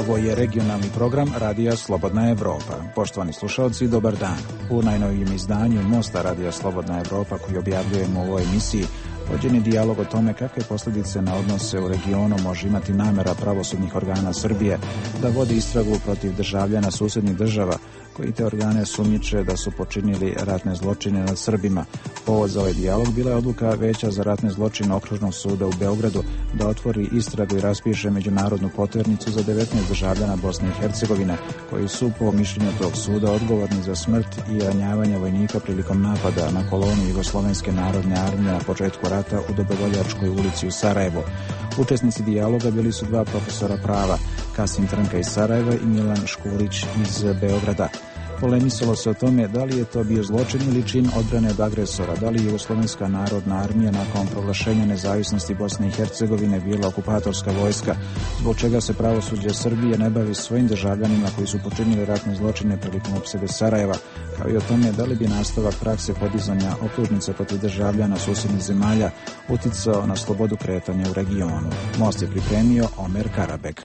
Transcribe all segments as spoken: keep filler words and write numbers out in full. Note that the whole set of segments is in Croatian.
Ovo je regionalni program Radija Slobodna Evropa. Poštovani slušalci, dobar dan. U najnovijem izdanju Mosta Radija Slobodna Evropa koji objavljujemo u ovoj emisiji vođen je dijalog o tome kakve posljedice na odnose u regionu može imati namera pravosudnih organa Srbije da vodi istragu protiv državljana susjednih država koji te organe sumnjiče da su počinili ratne zločine nad Srbima. Povod za ovaj dijalog bila je odluka Veća za ratne zločine Okružnog suda u Beogradu da otvori istragu i raspiše međunarodnu poternicu za devetnaest državljana Bosne i Hercegovine koji su po mišljenju tog suda odgovorni za smrt i ranjavanje vojnika prilikom napada na kolonu Jugoslovenske narodne armije na početku rata u Dobrovoljačkoj ulici u Sarajevu. Učesnici dijaloga bili su dva profesora prava, Kasim Trnka iz Sarajeva i Milan Škulić iz Beograda. Polemisalo se o tome da li je to bio zločin ili čin odbrane od agresora, da li je Jugoslovenska narodna armija nakon proglašenja nezavisnosti Bosne i Hercegovine bila okupatorska vojska, zbog čega se pravosuđe Srbije ne bavi svojim državljanima koji su počinili ratne zločine prilikom opsede Sarajeva, kao i o tome da li bi nastavak prakse podizanja optužnice protiv državljana susjednih zemalja uticao na slobodu kretanja u regionu. Most je pripremio Omer Karabek.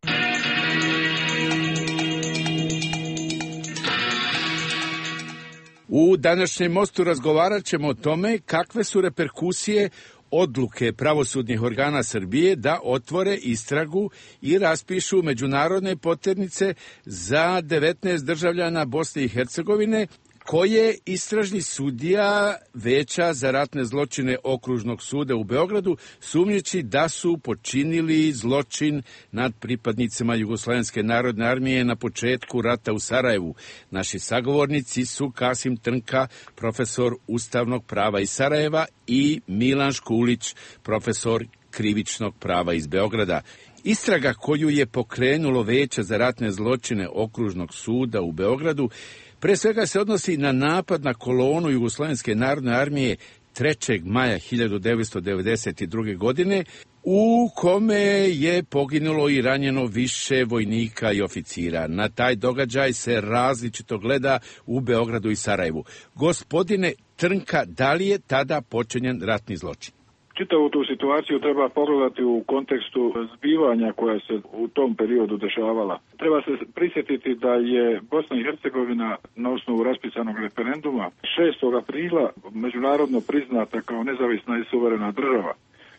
U današnjem mostu razgovarat ćemo o tome kakve su reperkusije odluke pravosudnih organa Srbije da otvore istragu i raspišu međunarodne poternice za devetnaest državljana Bosne i Hercegovine koje istražni sudija Veća za ratne zločine Okružnog suda u Beogradu sumnjiči da su počinili zločin nad pripadnicima Jugoslovenske narodne armije na početku rata u Sarajevu. Naši sagovornici su Kasim Trnka, profesor ustavnog prava iz Sarajeva, i Milan Škulić, profesor krivičnog prava iz Beograda. Istraga koju je pokrenulo Veće za ratne zločine Okružnog suda u Beogradu pre svega se odnosi na napad na kolonu Jugoslovenske narodne armije trećeg maja hiljadu devetsto devedeset druge. godine, u kome je poginulo i ranjeno više vojnika i oficira. Na taj događaj se različito gleda u Beogradu i Sarajevu. Gospodine Trnka, da li je tada počinjen ratni zločin? Čitavu tu situaciju treba pogledati u kontekstu zbivanja koja se u tom periodu dešavala. Treba se prisjetiti da je Bosna i Hercegovina na osnovu raspisanog referenduma šestog aprila međunarodno priznata kao nezavisna i suverena država.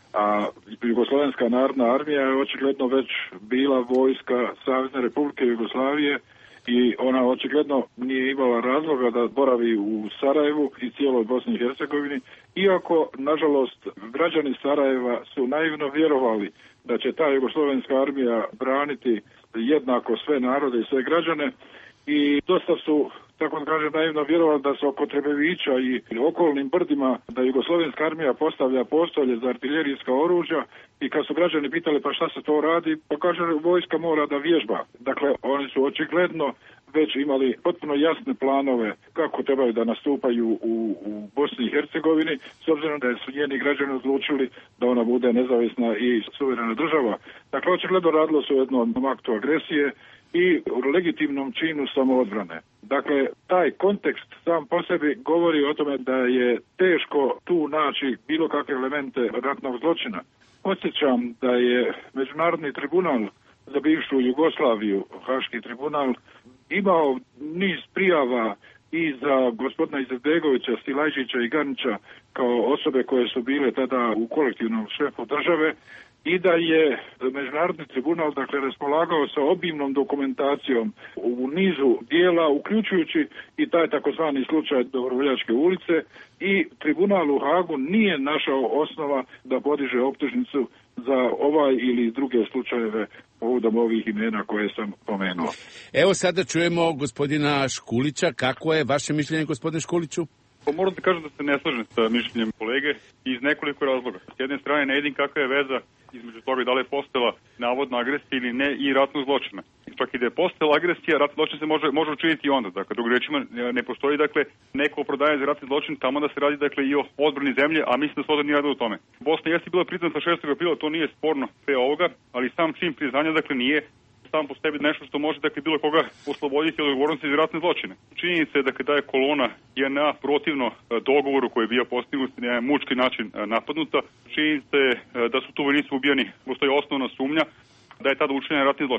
A Jugoslovenska narodna armija je očigledno već bila vojska Savezne Republike Jugoslavije i ona očigledno nije imala razloga da boravi u Sarajevu i cijeloj Bosni i Hercegovini, iako, nažalost, građani Sarajeva su naivno vjerovali da će ta Jugoslovenska armija braniti jednako sve narode i sve građane i dosta su, tako da kažem, naivno vjerovali da se oko Trebevića i okolnim brdima da Jugoslovenska armija postavlja postolje za artiljerijska oružja i kad su građani pitali pa šta se to radi, pa kaže vojska mora da vježba. Dakle, oni su očigledno već imali potpuno jasne planove kako trebaju da nastupaju u, u Bosni i Hercegovini, s obzirom da su njeni građani odlučili da ona bude nezavisna i suverena država. Dakle, očigledno radilo se o jednom aktu agresije i u legitimnom činu samoodbrane. Dakle, taj kontekst sam po sebi govori o tome da je teško tu naći bilo kakve elemente ratnog zločina. Podsjećam da je Međunarodni tribunal za bivšu Jugoslaviju, Haški tribunal, imao niz prijava i za gospodina Izetbegovića, Stilajđića i Ganića kao osobe koje su bile tada u kolektivnom šefu države i da je Međunarodni tribunal, dakle, raspolagao sa obimnom dokumentacijom u nizu dijela, uključujući i taj takozvani slučaj Dobrovoljačke ulice, i tribunal u Hagu nije našao osnova da podiže optužnicu za ovaj ili druge slučajeve povodom ovih imena koje sam pomenuo. Evo sada čujemo gospodina Škulića. Kako je vaše mišljenje, gospodine Škuliću? Moram da kažem da se ne slažem sa mišljenjem kolege iz nekoliko razloga. S jedne strane ne vidim kakva je veza između toga da li je postojala navodna agresija ili ne i ratnog zločina. Čak i da je postojala agresija, ratni zločin se može, može učiniti i onda. Dakle, drugim rečima, ne postoji dakle neko opravdanje za ratni zločin tamo da se radi dakle i o odbrani zemlje, a mislim da se ovdje nije radilo o tome. Bosna jeste bila priznata šestog aprila, to nije sporno sve ovoga, ali sam čin priznanja dakle nije sam po sebi nešto što može dakle bilo koga osloboditi od odgovornosti za ratne zločine. Činjenica je dakle da je kolona J N A protivno dogovoru koji je bio postignut na jedan mučki način napadnuta. Činjenica je da su tu vojnici ubijeni, postoji osnovna sumnja da je tada učinjen ratni zločin.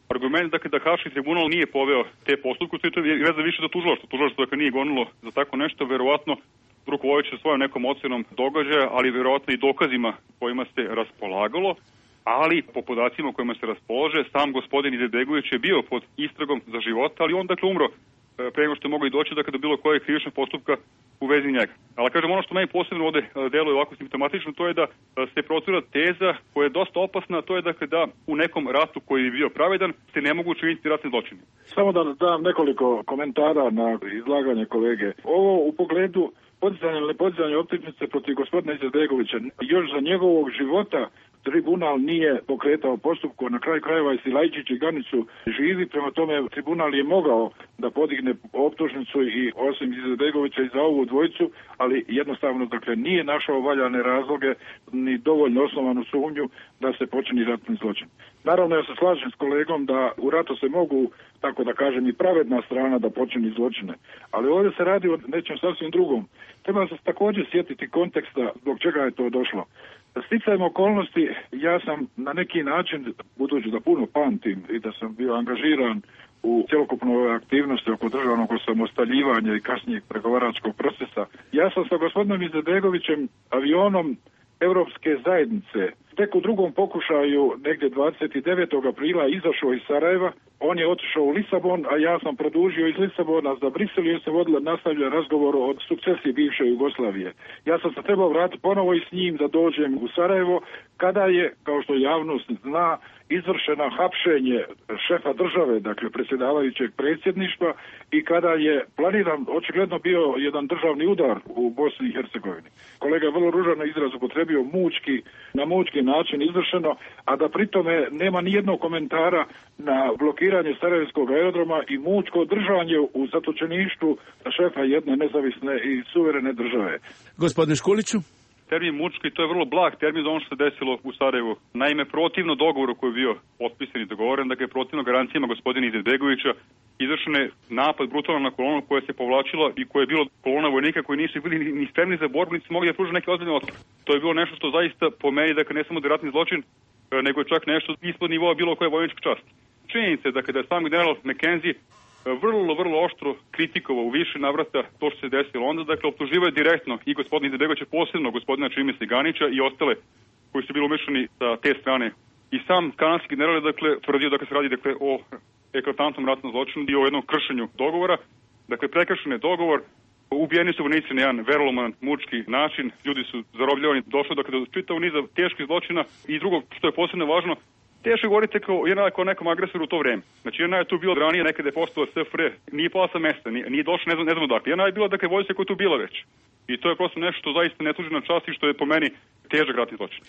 Argument dakle, da Haški tribunal nije poveo te postupke, to je veza više za tužilaštvo. Tužilaštvo dakle, nije gonilo za tako nešto, verovatno rukovodeći se svojom nekom ocenom događaja, ali verovatno i dokazima kojima se raspolagalo, ali po podacima kojima se raspolože, sam gospodin Izetbegović je bio pod istragom za života, ali on dakle umro pre nego što je mogao i doći dakle, do bilo kojeg krivičnog postupka u vezi njega. Ali kažem, ono što meni posebno ovde deluje ovako simptomatično, to je da se procura teza koja je dosta opasna, to je dakle da u nekom ratu koji je bio pravedan se ne mogu učiniti ratni zločini. Samo da dam nekoliko komentara na izlaganje kolege. Ovo u pogledu podizanja ili nepodizanja optužnice protiv gospodina Izetbegovića, još za njegovog života tribunal nije pokretao postupku, na kraju krajeva i Silajčić i Ganić su živi, prema tome tribunal je mogao da podigne optužnicu i osim Izetbegovića i za ovu dvojicu, ali jednostavno dakle nije našao valjane razloge ni dovoljno osnovanu sumnju da se počini ratni zločin. Naravno ja se slažem s kolegom da u ratu se mogu, tako da kažem, i pravedna strana da počini zločine, ali ovdje se radi o nečem sasvim drugom. Treba se također sjetiti konteksta zbog čega je to došlo. Sticajem okolnosti, ja sam na neki način, budući da puno pamtim i da sam bio angažiran u cjelokupnoj aktivnosti oko državnog osamostaljivanja i kasnijeg pregovaračkog procesa, ja sam sa gospodinom Izetbegovićem avionom Europske zajednice tek u drugom pokušaju, negdje dvadeset devetog aprila, izašao iz Sarajeva. On je otišao u Lisabon, a ja sam produžio iz Lisabona za Brisel i se vodila nastavlja razgovor o sukcesiji bivše Jugoslavije. Ja sam se trebao vratiti ponovo i s njim da dođem u Sarajevo, kada je, kao što javnost zna, izvršeno hapšenje šefa države, dakle predsjedavajućeg predsjedništva, i kada je planiran očigledno bio jedan državni udar u Bosni i Hercegovini. Kolega je vrlo ružan izraz upotrebio mučki, na mučki način izvršeno, a da pritome nema ni jednog komentara na blokiranje Sarajevskog aerodroma i mučko držanje u zatočeništvu šefa jedne nezavisne i suverene države. Gospodine Škuliću? Termin mučki, to je vrlo blag termin za ono što se desilo u Sarajevu. Naime, protivno dogovoru koji je bio potpisan i dogovoren, dakle protivno garancijama gospodina Izetbegovića, izvršen je napad brutalno na kolonu koja se povlačila i koja je bilo kolona vojnika koji nisu bili ni spremni za borbu, niti su mogli da pruže neke ozbiljne otpore. To je bilo nešto što zaista po meni, dakle ne samo da je ratni zločin, nego je čak nešto ispod nivoa bilo koje vojničke časti. Činjenica je dakle, da je sam general McKenzie vrlo, vrlo oštro kritikovao u više navrata to što se desilo onda, dakle optuživao direktno i gospodina Izetbegovića, posebno gospodina Čime Ganića i ostale koji su bili umešani sa te strane. I sam kanadski general je dakle tvrdio da se radi dakle o eklatantnom ratnom zločinu i o jednom kršenju dogovora. Dakle, prekršen je dogovor, ubijeni su vojnici na jedan veroloman, mučki način, ljudi su zarobljavani, došlo dakle do čitavog niza teških zločina i drugo što je posebno važno, teško govorite kao jedna kao nekom agresoru u to vreme. Znači jedna je tu bilo ranije nekada je postala S F R, nije pala sa mesta, nije, nije došla ne znam, ne znam odakle. Jedna je bila dakle vojska koja je tu bila već. I to je prosto nešto što zaista ne služi na čast i što je po meni težak ratni zločin.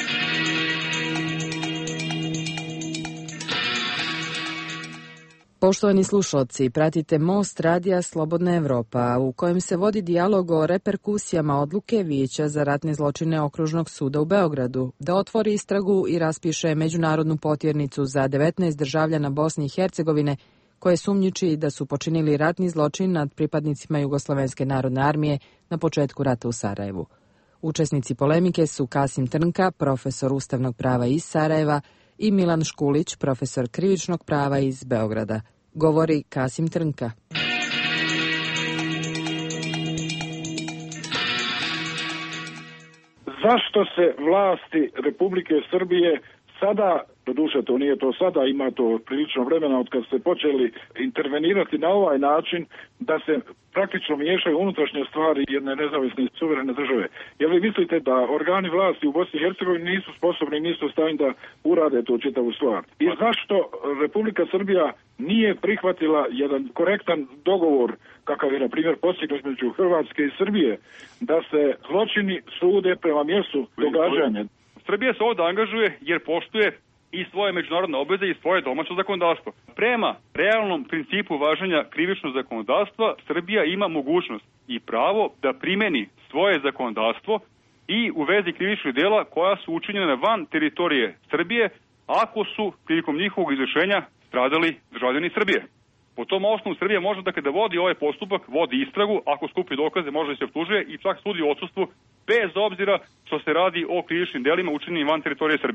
Poštovani slušalci, pratite Most radija Slobodna Evropa, u kojem se vodi dijalog o reperkusijama odluke Vijeća za ratne zločine Okružnog suda u Beogradu da otvori istragu i raspiše međunarodnu potjernicu za devetnaest državljana Bosne i Hercegovine koje sumnjiči da su počinili ratni zločin nad pripadnicima Jugoslovenske narodne armije na početku rata u Sarajevu. Učesnici polemike su Kasim Trnka, profesor ustavnog prava iz Sarajeva, i Milan Škulić, profesor krivičnog prava iz Beograda. Govori Kasim Trnka. Zašto se vlasti Republike Srbije sada, doduše to nije to sada, ima to prilično vremena od kad ste počeli intervenirati na ovaj način da se praktično miješaju unutrašnje stvari jedne nezavisne suverene države. Jel vi mislite da organi vlasti u Bosni i Hercegovini nisu sposobni, nisu u stanju da urade tu čitavu stvar? I zašto Republika Srbija nije prihvatila jedan korektan dogovor, kakav je na primjer postignut između Hrvatske i Srbije, da se zločini sude prema mjestu događanja? Srbija se ovdje angažuje jer poštuje i svoje međunarodne obveze i svoje domaće zakonodavstvo. Prema realnom principu važenja krivičnog zakonodavstva, Srbija ima mogućnost i pravo da primeni svoje zakonodavstvo i u vezi krivičnih djela koja su učinjena van teritorije Srbije, ako su prilikom njihovog izvršenja stradali državljani Srbije. Po tom osnovu Srbija može dakle da vodi ovaj postupak, vodi istragu, ako skupi dokaze može da se optužuje i čak sudi u odsustvu bez obzira što se radi o krivičnim delima učinjenim van teritorije Srbije.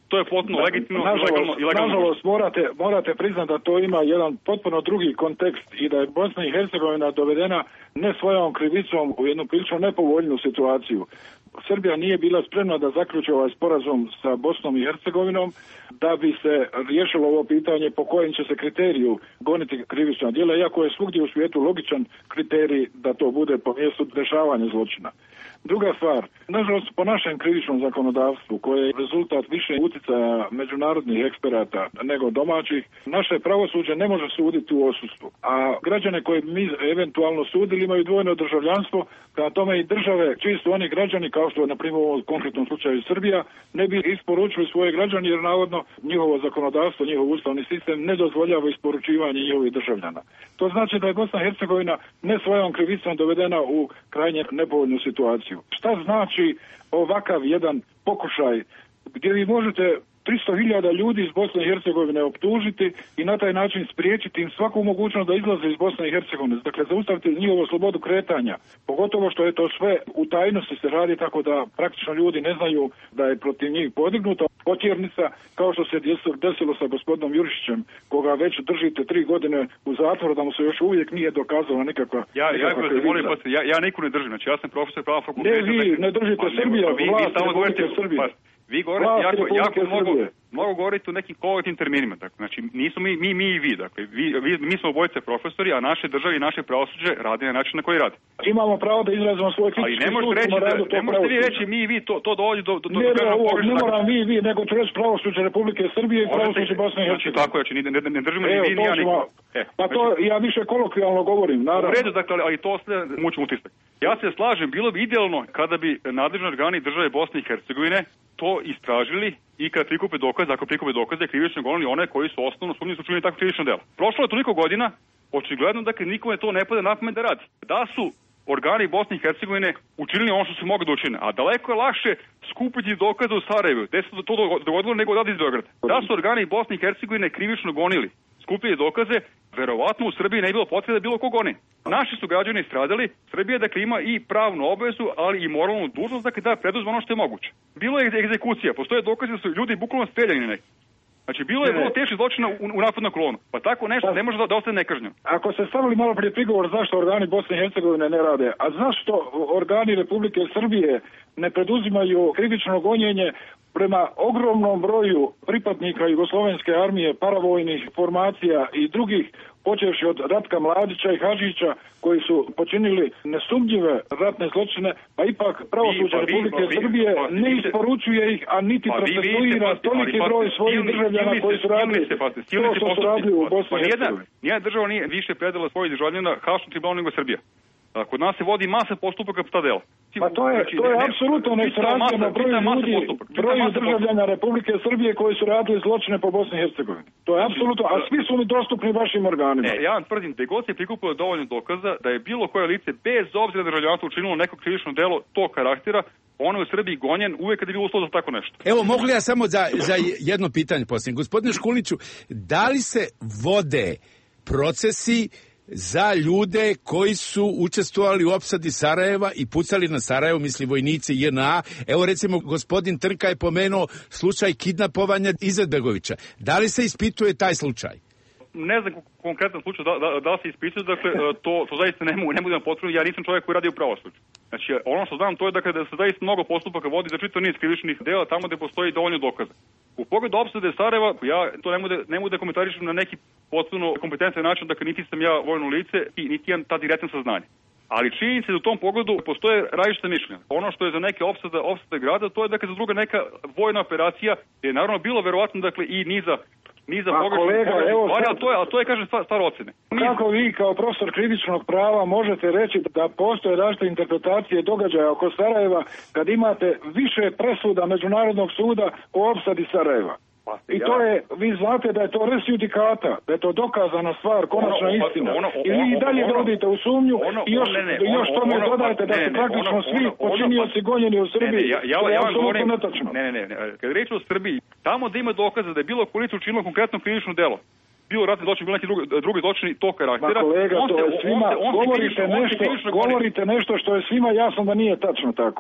To je potpuno legitimno i nažalost, legalno. I legalno. Nažalost, morate, morate priznati da to ima jedan potpuno drugi kontekst i da je Bosna i Hercegovina dovedena ne svojom krivicom u jednu prilično nepovoljnu situaciju. Srbija nije bila spremna da zaključi ovaj sporazum sa Bosnom i Hercegovinom da bi se riješilo ovo pitanje po kojim će se kriteriju goniti krivična djela, iako je svugdje u svijetu logičan kriterij da to bude po mjestu dešavanja zločina. Druga stvar, nažalost po našem krivičnom zakonodavstvu, koje je rezultat više utjecaja međunarodnih eksperata nego domaćih, naše pravosuđe ne može suditi u odsustvu. A građane koje mi eventualno sudili imaju dvojno državljanstvo, kada tome i države, čiji su oni građani, kao što je na primjer u ovom konkretnom slučaju Srbija, ne bi isporučili svoje građani jer navodno njihovo zakonodavstvo, njihov ustavni sistem ne dozvoljava isporučivanje njihovih državljana. To znači da je Bosna i Hercegovina ne svojom krivicom dovedena u krajnje nepovoljnu situaciju. Šta znači ovakav jedan pokušaj gdje vi možete tristo hiljada ljudi iz Bosne i Hercegovine optužiti i na taj način spriječiti im svaku mogućnost da izlaze iz Bosne i Hercegovine. Dakle, zaustaviti njihovu slobodu kretanja. Pogotovo što je to sve u tajnosti se radi, tako da praktično ljudi ne znaju da je protiv njih podignuta potjernica, kao što se desilo sa gospodinom Jurišićem, koga već držite tri godine u zatvoru, da mu se još uvijek nije dokazala nikakva Ja, nikakva ja, krivica. molim, ja, ja niku ne držim, znači ja sam profesor prava fakulteta. Ne, vi ne držite Srbija, vi, vlast vi samo Republike govorite, Srbije. pa, vi govorite Vlast jako, Republike jako mnogo, Srbije. mnogo govorite o nekim kolektivnim terminima. Dakle, znači, nismo mi, mi, mi i vi. Dakle, vi, vi, mi smo obojice profesori, a naše države i naše pravosuđe radi na način na koji radi. Imamo pravo da izrazimo svoj Ali kritički ne možete sud reći, na da, radu ne tog možete vi pravosuđa. reći mi i vi, to, to dovodi do... do, do Ne, do ne, ovo, pogrešnog ne zaključka. moram vi, vi, nego ću reći pravosuđe Republike Srbije i pravosuđe Bosne i Znači, Hercegovine. tako je, znači, ne, ne, ne držimo ni Evo, vi, ni to ja ćemo- niko. E, Pa to ja više kolokvijalno govorim, U naravno. redu, dakle, ali to sve mučim utisak. Ja se slažem, bilo bi idealno kada bi nadležni organi države Bosne i Hercegovine to istražili i kada prikupe dokaze, ako prikupe dokaze, krivično gonili one koji su osnovno sumnjivi su učinili takvo krivično delo. Prošlo je toliko godina, očigledno da nikome to ne pada na pamet da radi. Da su organi Bosne i Hercegovine učinili ono što su mogli da učine, a daleko je lakše skupiti dokaze u Sarajevu, gde se to dogodilo nego odavde iz Beograda. Da su organi Bosne i Hercegovine krivično gonili, skupili dokaze, verovatno u Srbiji ne bi bilo potrebe da bilo ko goni. Naši su građani stradali, Srbija dakle ima i pravnu obavezu, ali i moralnu dužnost dakle da preduzme ono što je moguće. Bilo je egzekucija, postoje dokaze da su ljudi bukvalno streljani neki. Znači bilo je vrlo teški zločina u, u napad na kolonu. Pa tako nešto ne može da, da ostane nekažnjeno. Ako ste stavili malo prije prigovor zašto organi Bosne i Hercegovine ne rade, a zašto organi Republike Srbije ne preduzimaju krivično gonjenje prema ogromnom broju pripadnika Jugoslovenske armije, paravojnih formacija i drugih, počevši od Ratka Mladića i Hadžića, koji su počinili nesumnjive ratne zločine, pa ipak pravosuđe Vi, pa vi, Republike pa vi, Srbije pa vi ne vidite- isporučuje ih, a niti Pa vi vidite, procesuira pazite, toliki ali broj pazite, svojih silni- državljana silni koji se- su radili silni se, pazite, silni to se što su postupci. radili u Pa- Bosni pa i nijedna, Hercegovini. nijedna država nije više predala svojih državljana Haškom tribunalu nego Srbija. A kod nas se vodi masa postupaka po ta dela. Pa to je, Znači, to je ne- apsolutno čitava nesrazmjerno masa- broju čitava masa ljudi, postupaka, čitava broju masa postupaka. državljana Republike Srbije koji su radili zločine po Bosni i Hercegovini. To je apsolutno, a svi su mi dostupni vašim organima. Ne, ja vam tvrdim da je god se prikupilo dovoljno dokaza da je bilo koje lice bez obzira na državljanstvo učinilo neko krivično delo tog karaktera, ono je u Srbiji gonjen uvek kada je bilo uslov za tako nešto. Evo, mogu li ja samo za, za jedno pitanje postavim? Gospodine Škuliću, da li se vode procesi za ljude koji su učestvovali u opsadi Sarajeva i pucali na Sarajevo, misli vojnici J N A? Evo recimo, gospodin Trka je pomenuo slučaj kidnapovanja Izetbegovića. Da li se ispituje taj slučaj? Ne znam konkretan slučaj da, da, da se ispituje, dakle, to, to zaista ne mogu, ne mogu da vam potvrdim, ja nisam čovjek koji radi u pravosuđu. Znači, ono što znam to je dakle, da se zaista mnogo postupaka vodi za čitav niz krivičnih dela tamo gde postoji dovoljno dokaza. U pogledu opsade Sarajeva, ja to ne mogu da, ne mogu da komentarišem na neki potpuno kompetentan način, dakle, niti sam ja vojno lice i niti imam ta direktna saznanja. Ali činjenica da u tom pogledu postoje različite mišljenja. Ono što je za neke opsade, opsade grada, to je dakle za druga neka vojna operacija, je naravno bilo verovatno dakle i niza niza Pa, pogrešnih kolega, pogrešnih evo stvari, sad- ali to je, ali to je kaže stvar, stvar ocene. Kako vi kao profesor krivičnog prava možete reći da postoje različite interpretacije događaja oko Sarajeva kad imate više presuda Međunarodnog suda o opsadi Sarajeva? Pa, I ja- to je, vi znate da je to res judikata, da je to dokazana stvar, konačna Ono- istina. ono- I vi i dalje ono- dovodite u sumnju ono- i još, ne, ne, i još ono- tome ono- dodajete da ne, su ne, praktično ono- svi ono- počinioci gonjeni u Ne, Srbiji. ne, ja, ja, To je ja vam apsolutno govorim, netačno. ne, ne, ne, ne, kad je reč o Srbiji, tamo da ima dokaza da je bilo ko lice učinilo konkretno krivično delo, bilo ratni zločin, bilo neki drugi, drugi zločini tog Ma karaktera, kolega, on to se- je on svima, se- on se govorite krivično- on se nešto, krivično goni. govorite nešto što je svima jasno da nije tačno tako.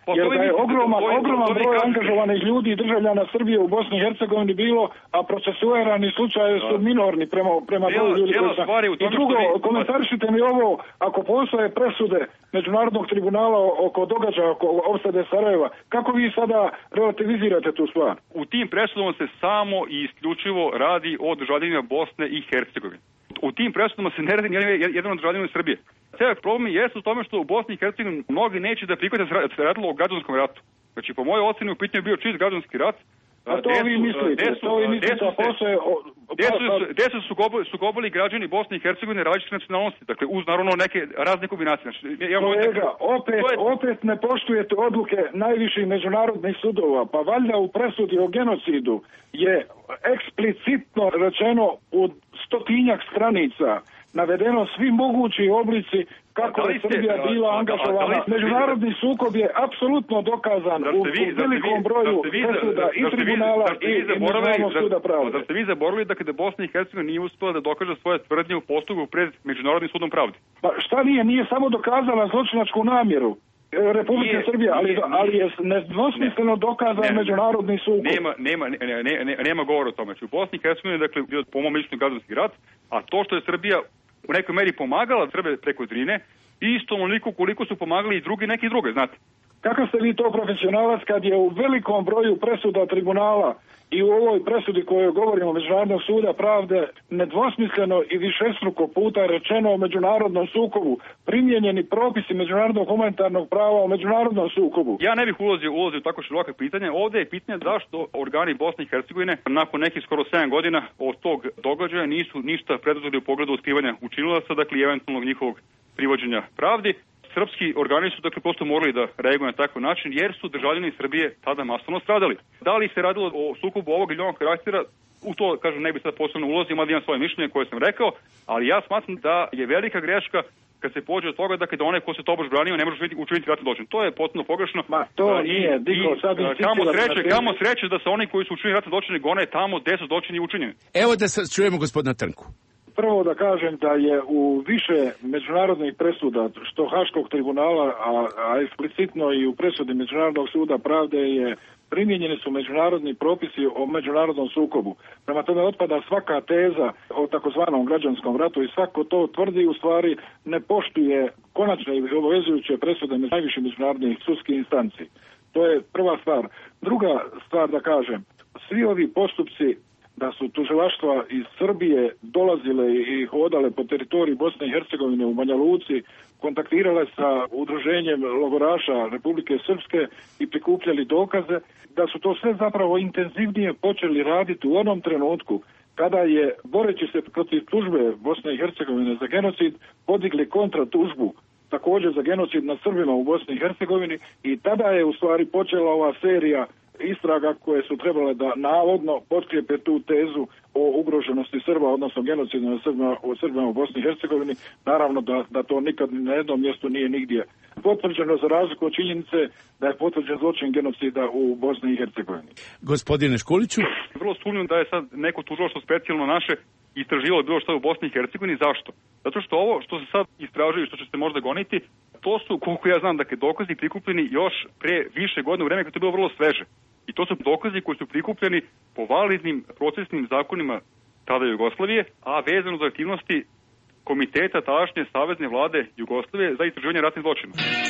Pa jer da je mislite, ogroman, to je- ogroman to vi broj kažete. angažovanih ljudi i državljana Srbije u Bosni i Hercegovini bilo, a procesuirani slučajevi su minorni prema, prema Cijela- broju ljudi cijela koji sam- stvar je u tome I drugo, što vi- komentarišite mi ovo, ako postoje presude Međunarodnog tribunala oko događaja, oko opsade Sarajeva, kako vi sada relativizirate tu stvar? U tim presudama se samo i isključivo radi o državljanima Bosne i Hercegovine. U tim presudama se ne radi nijedan jedan od državljana Srbije. Sve problem jeste u tome što u Bosni i Hercegovini mnogi neće da prihvate da se radilo o građanskom ratu. Znači, po mojoj oceni u pitanju je bio čist građanski rat. A to vi mislite, to vi mislite, a postoje... Gde su, gde su sukobili, sukobili građani Bosne i Hercegovine različite nacionalnosti, dakle uz naravno neke razne kombinacije. Znači, ja kolega, opet, opet ne poštujete odluke najviših međunarodnih sudova, pa valjda u presudi o genocidu je eksplicitno rečeno u stotinjak stranica navedeno svi mogući oblici kako je Srbija bila angažovana. Međunarodni sukob je apsolutno dokazan u velikom broju presuda i tribunala i Međunarodnog suda pravde. Zar ste vi zaboravili da kada Bosna i Hercegovina nije uspela da dokaže svoje tvrdnje u postupku pred Međunarodnim sudom pravde? Pa šta nije? Nije samo dokazala zločinačku namjeru Republike Srbije, ali, ali je nedvosmisleno dokazan međunarodni sukob. Nema, nema, ne, ne, ne, nema govora o tome. U Bosni i Hercegovini dakle bio po mom mišljenju građanski rat, a to što je Srbija u nekoj meri pomagala Srbije preko Drine, isto onoliko koliko su pomagali i drugi neki druge, znate. Kako ste vi to profesionalac kad je u velikom broju presuda tribunala i u ovoj presudi kojoj govorimo Međunarodnog suda pravde nedvosmisleno i višestruko puta rečeno o međunarodnom sukobu, primijenjeni propisi međunarodnog humanitarnog prava o međunarodnom sukobu? Ja ne bih ulazio, ulazio u tako široke pitanje. Ovdje je pitanje zašto organi Bosne i Hercegovine nakon nekih skoro sedam godina od tog događaja nisu ništa preduzeli u pogledu otkrivanja učinilaca, dakle i eventualnog njihovog privođenja pravdi. Srpski organi su dakle prosto morali da reaguju na takav način jer su državljani Srbije tada masovno stradali. Da li se radilo o sukobu ovog ili onog karaktera, u to kažem ne bi sad posebno ulazio, mada imam svoje mišljenje koje sam rekao, ali ja smatram da je velika greška kad se pođe od toga dakle, da onaj ko se tobož branio ne može učiniti ratni zločin. To je potpuno pogrešno. Ma to I, nije, Diko, sad kamo sreće, kamo sreće da se oni koji su učinili ratni zločine gone tamo gde su zločini učinjeni. Evo da sad čujemo gospodina Trnku. Prvo da kažem da je u više međunarodnih presuda, što Haškog tribunala, a, a eksplicitno i u presudi Međunarodnog suda pravde je primijenjeni su međunarodni propisi o međunarodnom sukobu. Prema tome otpada svaka teza o takozvanom građanskom ratu i svako to tvrdi u stvari ne poštuje konačne i obavezujuće presude najviših međunarodnih sudskih instanci. To je prva stvar. Druga stvar da kažem, svi ovi postupci da su tužilaštva iz Srbije dolazile i hodale po teritoriji Bosne i Hercegovine u Banja Luci, kontaktirale sa udruženjem logoraša Republike Srpske i prikupljali dokaze, da su to sve zapravo intenzivnije počeli raditi u onom trenutku kada je, boreći se protiv tužbe Bosne i Hercegovine za genocid, podigli kontratužbu također za genocid nad Srbima u Bosni i Hercegovini i tada je u stvari počela ova serija istraga koje su trebale da navodno potkrijepe tu tezu o ugroženosti Srba, odnosno genocidu nad Srbima, o Srbima u Bosni i Hercegovini. Naravno da, da to nikad na jednom mjestu nije nigdje potvrđeno, za razliku od činjenice da je potvrđen zločin genocida u Bosni i Hercegovini. Gospodine Škuliću? Vrlo sumnjam da je sad neko tužilaštvo specijalno naše istraživalo bilo što u Bosni i Hercegovini. Zašto? Zato što ovo što se sad istražuje i što će se možda goniti, to su, koliko ja znam, dakle, dokazi prikupljeni još pre više godina u vreme kad to je bilo vrlo sveže. I to su dokazi koji su prikupljeni po validnim procesnim zakonima tada Jugoslavije, a vezano za aktivnosti komiteta tadašnje savezne vlade Jugoslavije za istraživanje ratnih zločina.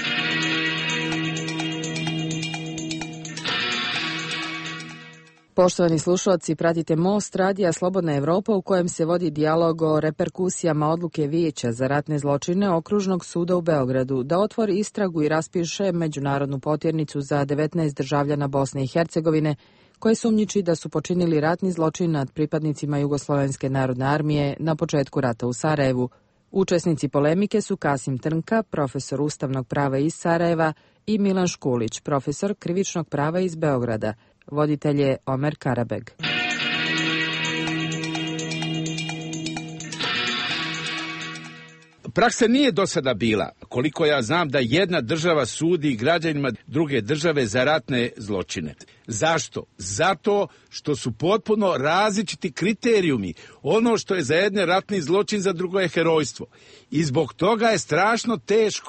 Poštovani slušalci, pratite Most radija Slobodna Evropa u kojem se vodi dijalog o reperkusijama odluke Vijeća za ratne zločine Okružnog suda u Beogradu da otvori istragu i raspiše međunarodnu potjernicu za devetnaest državljana Bosne i Hercegovine koje sumnjiči da su počinili ratni zločin nad pripadnicima Jugoslovenske narodne armije na početku rata u Sarajevu. Učesnici polemike su Kasim Trnka, profesor ustavnog prava iz Sarajeva, i Milan Škulić, profesor krivičnog prava iz Beograda. Voditelj je Omer Karabeg. Praksa nije do sada bila, koliko ja znam, da jedna država sudi građanima druge države za ratne zločine. Zašto? Zato što su potpuno različiti kriterijumi. Ono što je za jedne ratni zločin, za drugo je herojstvo. I zbog toga je strašno teško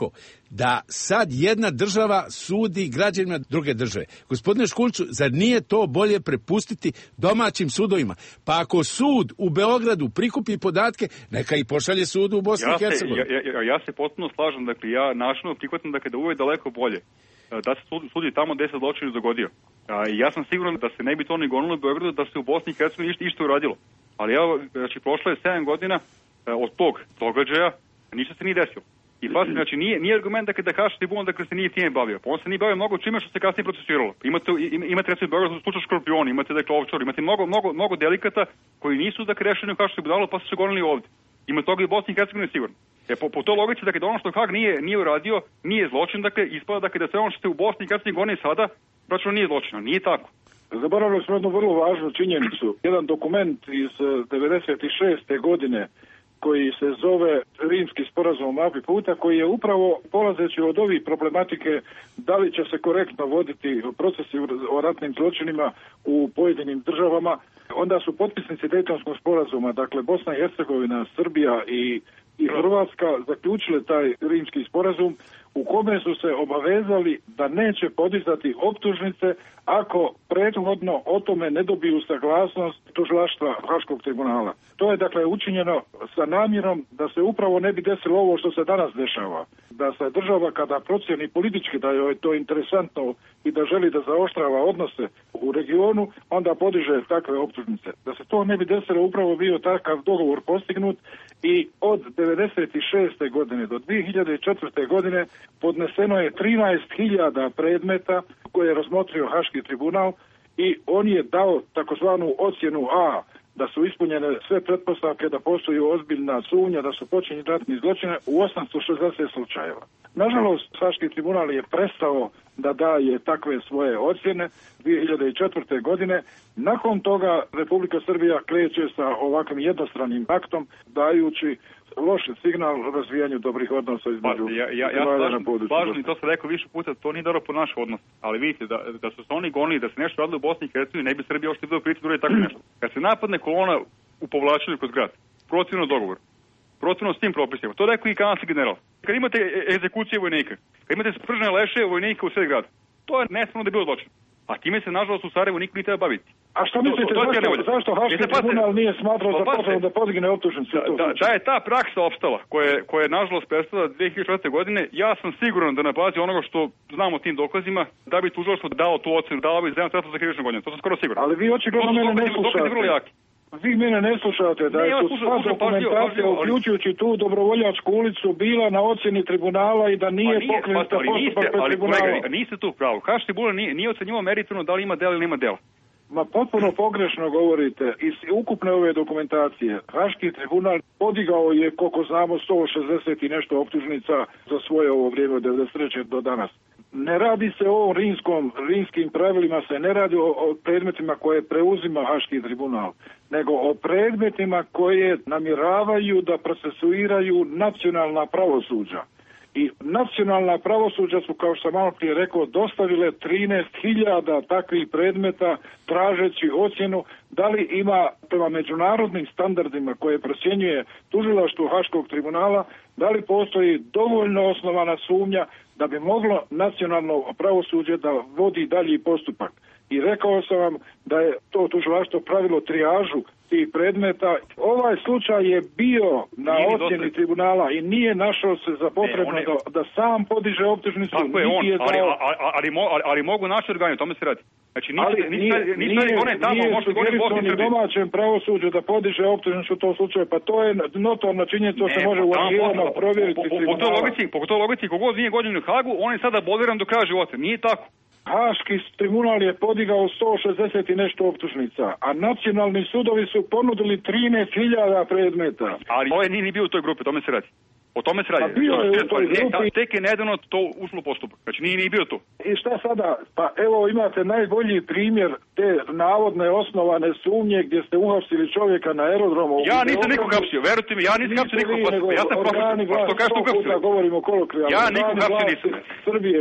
da sad jedna država sudi građanima druge države. Gospodine Škuliću, zar nije to bolje prepustiti domaćim sudovima? Pa ako sud u Beogradu prikupi podatke, neka i pošalje sud u Bosni i Hercegovini. Ja, ja, ja se potpuno slažem, dakle, ja načinno prihvatam dakle, da uvijek daleko bolje da se sudi, sudi tamo gde se zločin dogodio. A, ja sam siguran da se ne bi to ni gonilo u Beogradu, da se u Bosni i Hercegovini išto, išto uradilo. Ali evo, znači, prošlo je sedam godina od tog događaja, ništa se nije desilo. I pa, znači, nije, nije argument dakle, da Haški tribunal dakle, se nije time bavio. Pa on se nije bavio mnogo čime što se kasnije procesiralo. Imate, imate recimo Beograd slučaj Škorpion, imate dakle Ovčar, imate mnogo, mnogo, mnogo delikata koji nisu dakle rešeni u Haškom tribunalu, pa su se gonili ovdje. Ima toga i u Bosni i Hercegovini sigurno. E, po, po toj logici dakle, da ono što Hag nije, nije uradio, nije zločin, dakle, ispada dakle, da sve ono što se u Bosni i Hercegovini goni sada, praćeno nije zločino, nije tako. Zaboravili smo jednu vrlo važnu činjenicu. Jedan dokument iz devedeset šeste godine koji se zove Rimski sporazum o mapi puta, koji je upravo polazeći od ovih problematike da li će se korektno voditi procesi o ratnim zločinima u pojedinim državama, onda su potpisnici Dejtonskog sporazuma, dakle Bosna i Hercegovina, Srbija i, i Hrvatska zaključile taj Rimski sporazum u kome su se obavezali da neće podizati optužnice ako prethodno o tome ne dobiju saglasnost tužilaštva Haškog tribunala. To je dakle učinjeno sa namjerom da se upravo ne bi desilo ovo što se danas dešava. Da se država kada procjeni politički da je to interesantno i da želi da zaoštrava odnose u regionu, onda podiže takve optužnice. Da se to ne bi desilo, upravo bio takav dogovor postignut i od devedeset šeste godine do dvije hiljade četvrte godine podneseno je trinaest hiljada predmeta koje je razmotrio Haški tribunal i on je dao takozvanu ocjenu A, da su ispunjene sve pretpostavke da postoji ozbiljna sumnja da su počinjeni ratni zločine u osamsto šezdeset slučajeva. Nažalost, Haški tribunal je prestao da daje takve svoje ocjene dvije hiljade četvrte godine. Nakon toga Republika Srbija kreće sa ovakvim jednostranim aktom dajući loš signal razvijanju dobrih odnosa između pa, ja, ja, ja slažem i to sam rekao više puta, to nije dobro po naš odnos, ali vidite da, da su se oni gonili, da se nešto radilo u Bosni i Hercegovini, ne bi Srbija ošte bilo priti drugi tako nešto. Kad se napadne kolona u povlačenju kroz grad, protivno dogovor, protivno s tim propisima, to rekao i kanadski general. Kad imate egzekucije vojnika, kad imate spržene leše vojnika u sred grada, to je nespremno da je bilo zločin. A time se nažalost u Sarajevu niko nije treba baviti. A što mislite, to, to zašto, zašto Haški tribunal nije smatrao za potrebno da podigne optužnicu? Da, da, da je ta praksa opstala, koja je, koja je nažalost prestala dvije hiljade četvrte godine, ja sam siguran da na bazi onoga što znamo o tim dokazima, da bi tužilaštvo dao tu ocenu, dao bi zeleno sredstvo za krivičnu godinu. To sam skoro siguran. Ali vi očigledno mene ne slušate. Vi mene ne slušate, da je tu sva dokumentacija, uključujući tu Dobrovoljačku ulicu, bila na ocjeni tribunala i da nije pa pokrenuta postupak pred tribunalom. Ali niste tu pravo. Haški tribunal nije, nije ocenjivao meritorno da li ima dela ili nema dela. Ma potpuno pogrešno govorite. Iz ukupne ove dokumentacije Haški tribunal podigao je, koliko znamo, sto šezdeset i nešto optužnica za svoje ovo vrijeme od devedeset treće do danas. Ne radi se o rimskom, rimskim pravilima, se ne radi o, o predmetima koje preuzima Haški tribunal, nego o predmetima koje namjeravaju da procesuiraju nacionalna pravosuđa. I nacionalna pravosuđa su, kao što sam malo prije rekao, dostavile trinaest hiljada takvih predmeta tražeći ocjenu da li ima prema međunarodnim standardima koje procjenjuje tužilaštvo Haškog tribunala, da li postoji dovoljno osnovana sumnja da bi moglo nacionalno pravosuđe da vodi dalji postupak. I rekao sam vam da je to tužilaštvo pravilo trijažu tih predmeta. Ovaj slučaj je bio na ocjeni tribunala i nije našao se za potrebno ne, je... da, da sam podiže optužnicu. Tako je on, je ali, dao... ali, ali, ali, ali mogu naši organi, o tome se radi. Znači, nisu, ali nije, nije, nije, one tamo, nije sugerisao ni domaćem pravosuđu da podiže optužnicu u tom slučaju, pa to je notorna činjenica, to se može u arhivama provjeriti tribunala. Po toj logici, kogod nije godinu u Hagu, on je sada aboliran do kraja života. Nije tako. Haški tribunal je podigao sto šezdeset i nešto optužnica, a nacionalni sudovi su ponudili trinaest hiljada predmeta. Ali ovaj nije ni bio u toj grupi, tome se radi. O tome se radi. A bio je u toj grupi. Tek je nedavno to ušlo u postupak. Znači nije ni bio tu. I šta sada? Pa evo imate najbolji primjer te navodne osnovane sumnje gdje ste uhapsili čovjeka na aerodromu. Ja nisam nikog hapsio, verujte mi, ja nisam hapsio nikog. Ja sam profesor. Što kažete uhapsili? Govorimo kolokvijalno. Ja nikog hapsio nisam. Srbije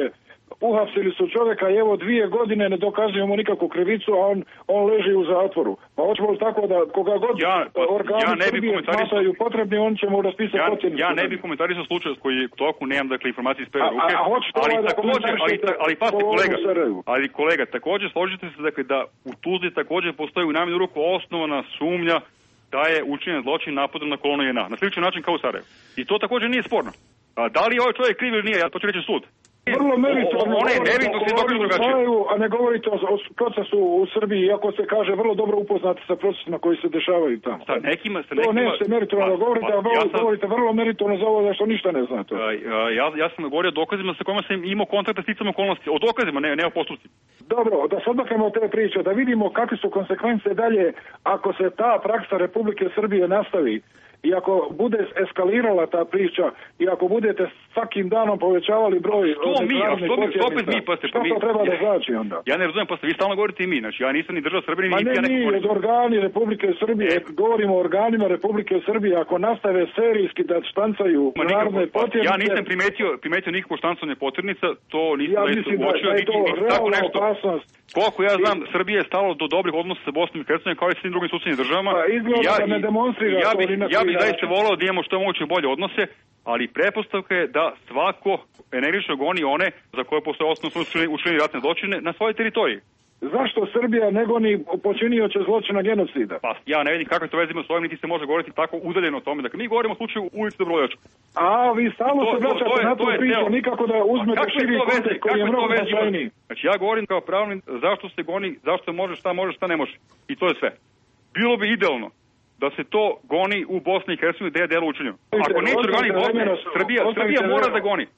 uhapsili su čovjeka i evo dvije godine ne dokazujemo nikakvu krivicu, a on, on leži u zatvoru. Pa hoćemo li tako da koga god ja, pa, organi ja ne Srbije smatraju potrebni, on će mu raspisati ja, ocjenu. Ja ne bih komentarisao slučaj s koji toku nemam dakle informacije iz prve ruke, a, a, a hoćete ali ovaj također, ali, ali pasti kolega, Sarajevu. ali kolega, također složite se dakle da u Tuzli također postoji u najmanju ruku osnovana sumnja da je učinjen zločin napadom na kolonu J N A, na sličan način kao u Sarajevu. I to također nije sporno. A da li je ovaj čovjek kriv ili nije, ja to ću reći sud. Vrlo meritorno govorite o Sarajevu, a ne govorite o, o procesu u Srbiji, iako se kaže vrlo dobro upoznati sa procesima koji se dešavaju tamo. Sa nekima, sa nekima, to ne se meritorno pa, govorite, pa, a vrlo, ja sam, govorite vrlo meritorno za ovo zašto ništa ne znate. A, a, ja, ja sam govorio o dokazima sa kojima sam imao kontakt s licom okolnosti. O dokazima, ne, ne o postupcima. Dobro, da se odmaknemo od te priče, da vidimo kakve su konsekvence dalje ako se ta praksa Republike Srbije nastavi. I ako bude eskalirala ta priča i ako budete svakim danom povećavali broj... Što mi, a što, mi, što opet mi, pa ste... Što to treba da znači onda? Ja ne razumijem, pa ste vi stalno govorite i mi, znači ja nisam ni država Srbije, ni Ma ja ne, mi, od organi Republike Srbije, e. govorimo o organima Republike Srbije, ako nastave serijski da štancaju narodne potirnice... Ja nisam primetio, primetio nikakvo štancanje potirnica, to nisam ja mislim da, da je to realna opasnost. Koliko ja znam, Srbije je stalo do dobrih odnosa sa Bosnom i Hercegovinom kao i svim drugim susednim državama. Pa izgleda ja, da ne demonstrira ja to bih, ni na ja bih zaista volao da imamo što je moguće bolje odnose, ali pretpostavka je da svako energično goni one za koje postoje osnovno učinjeni ratne zločine na svojoj teritoriji. Zašto Srbija ne goni počinioče zločina genocida? Pa ja ne vidim kakve to veze ima s ovim, niti se može govoriti tako udaljeno o tome. Dakle, mi govorimo o slučaju ulici Dobrovoljačka. A, vi stalno se vraćate na tu priču, nikako da uzmete širi kontekst koji je mnogo značajniji. Znači, ja govorim kao pravnik zašto se goni, zašto može, šta može, šta ne može. I to je sve. Bilo bi idealno da se to goni u Bosni i Hercegovini gdje je delo učinjeno. Ako neće organi Bosne, Srbija, Srbija mora da goni.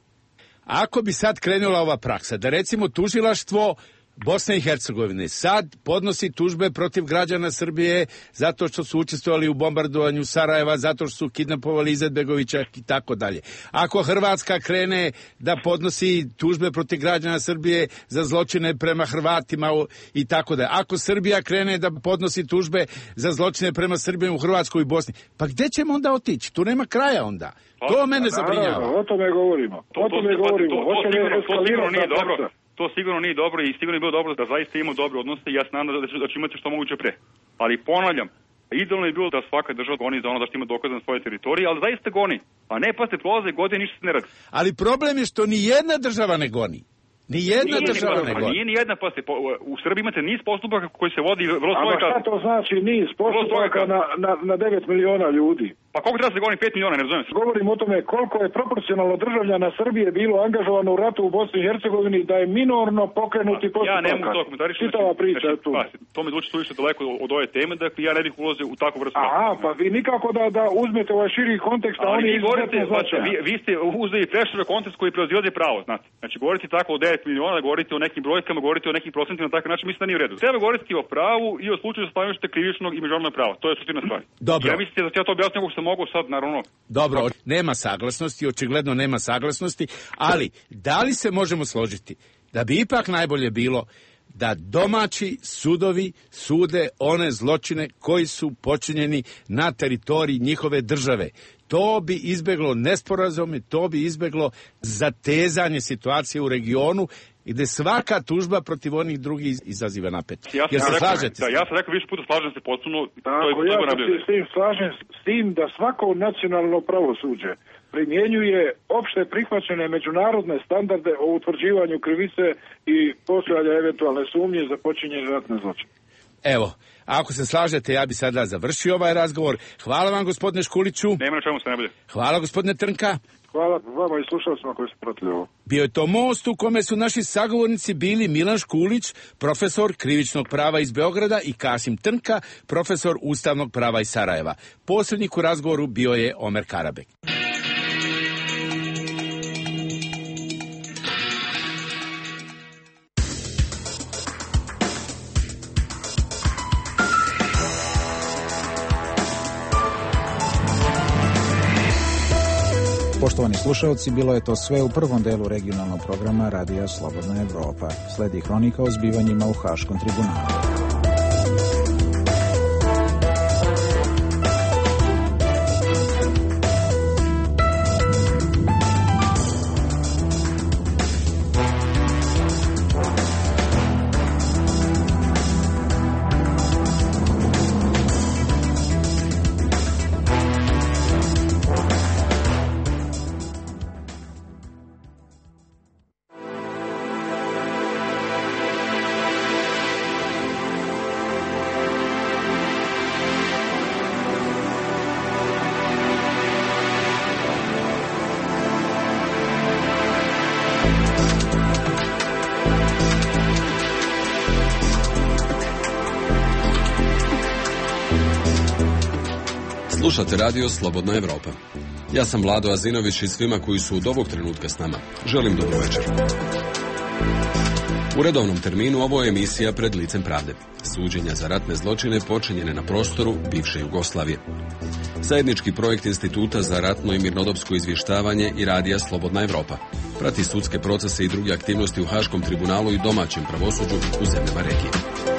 Ako bi sad krenula ova praksa, da recimo tužilaštvo Bosne i Hercegovine sad podnosi tužbe protiv građana Srbije zato što su učestvovali u bombardovanju Sarajeva, zato što su kidnapovali Izetbegovića i tako dalje. Ako Hrvatska krene da podnosi tužbe protiv građana Srbije za zločine prema Hrvatima i tako dalje. Ako Srbija krene da podnosi tužbe za zločine prema Srbima u Hrvatskoj i Bosni, pa gdje ćemo onda otići? Tu nema kraja onda. To mene zabrinjava. O tome govorimo. O tome govorimo. To, to, to, sigurno, to sigurno nije dobro. To sigurno nije dobro i sigurno je bilo dobro da zaista imamo dobre odnose i ja se nadam da će, da će imati što moguće pre. Ali ponavljam, idealno je bilo da svaka država goni za ono da što ima dokaze na svojoj teritoriji, ali zaista goni. A ne pa se prolaze godine ništa se ne radi. Ali problem je što ni jedna država ne goni. Ni jedna nije država ne goni. Nije ni jedna, pa se, po, u Srbiji imate niz postupaka koji se vodi vrlo svoje kazne. A šta to znači niz postupaka na, na, na devet miliona ljudi? Pa koliko treba se goni? pet miliona, ne razumijem se. Govorim o tome koliko je proporcionalno državljana Srbije bilo angažovano u ratu u Bosni i Hercegovini da je minorno pokrenuti pa, postupak. Ja ne mogu to komentarišati. Čitava priča znači, tu. Pa, to me zvuči suviše daleko od ove teme, dakle ja ne bih ulazio u takvu vrstu. Aha, pa vi nikako da, da uzmete ovaj širi kontekst, a oni izuzetno značaja. Vi, vi ste uzeli preširok kontekst koji prevazilazi pravo, znate. Znači govoriti tako o devet miliona, govoriti o nekim brojkama, govoriti o nekim procentima na takav način, mislim da nije u redu. Treba govoriti o pravu i o slučaju stavljašte krivičnog i međunarodnog prava. To je suština stvari. Dobro. Ja mislite da ja to objasnim kako se mogu sad, naravno. Dobro, nema saglasnosti, očigledno nema saglasnosti, ali da li se možemo složiti da bi ipak najbolje bilo da domaći sudovi sude one zločine koji su počinjeni na teritoriji njihove države. To bi izbeglo nesporazume, to bi izbeglo zatezanje situacije u regionu gdje svaka tužba protiv onih drugih izaziva napet. Ja Jer se rekao, slažete? Da, ja sam rekao više puta, slažem se potpuno. Tako, ja se s tim slažem s tim da svako nacionalno pravosuđe primjenjuje opšte prihvaćene međunarodne standarde o utvrđivanju krivice i postojanja eventualne sumnje za počinjenje ratne zločine. Evo, ako se slažete, ja bi sada završio ovaj razgovor. Hvala vam, gospodine Škuliću. Nema na čemu se ne bude. Hvala, gospodine Trnka. Hvala vama i slušalcima koji su pratili ovo. Bio je to most u kome su naši sagovornici bili Milan Škulić, profesor krivičnog prava iz Beograda, i Kasim Trnka, profesor ustavnog prava iz Sarajeva. Posrednik u razgovoru bio je Omer Karabek. Poštovani slušalci, bilo je to sve u prvom delu regionalnog programa Radija Slobodna Evropa. Sledi hronika o zbivanjima u Haškom tribunalu. Slušate radio Slobodna Evropa. Ja sam Vlado Azinović i svima koji su od ovog trenutka s nama želim dobro večer. U redovnom terminu ovo je emisija Pred licem pravde. Suđenja za ratne zločine počinjene na prostoru bivše Jugoslavije. Zajednički projekt Instituta za ratno i mirnodopsko izvještavanje i radija Slobodna Evropa prati sudske procese i druge aktivnosti u Haškom tribunalu i domaćem pravosuđu u zemljama regije.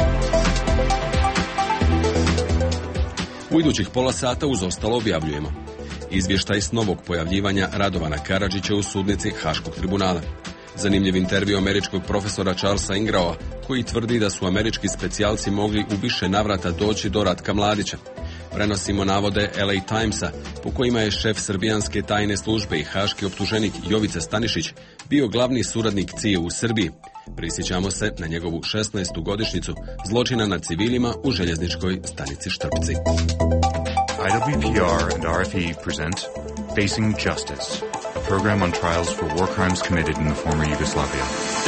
U idućih pola sata uz ostalo objavljujemo izvještaj s novog pojavljivanja Radovana Karadžića u sudnici Haškog tribunala. Zanimljiv intervju američkog profesora Charlesa Ingraoa, koji tvrdi da su američki specijalci mogli u više navrata doći do Ratka Mladića. Prenosimo navode L A Timesa, po kojima je šef srbijanske tajne službe i haški optuženik Jovica Stanišić bio glavni suradnik C I A u Srbiji. Prisjećamo se na njegovu šesnaestu godišnjicu zločina nad civilima u željezničkoj stanici Štrpci. I W P R and R F E present Facing Justice, a program on trials for war crimes committed in the former Yugoslavia.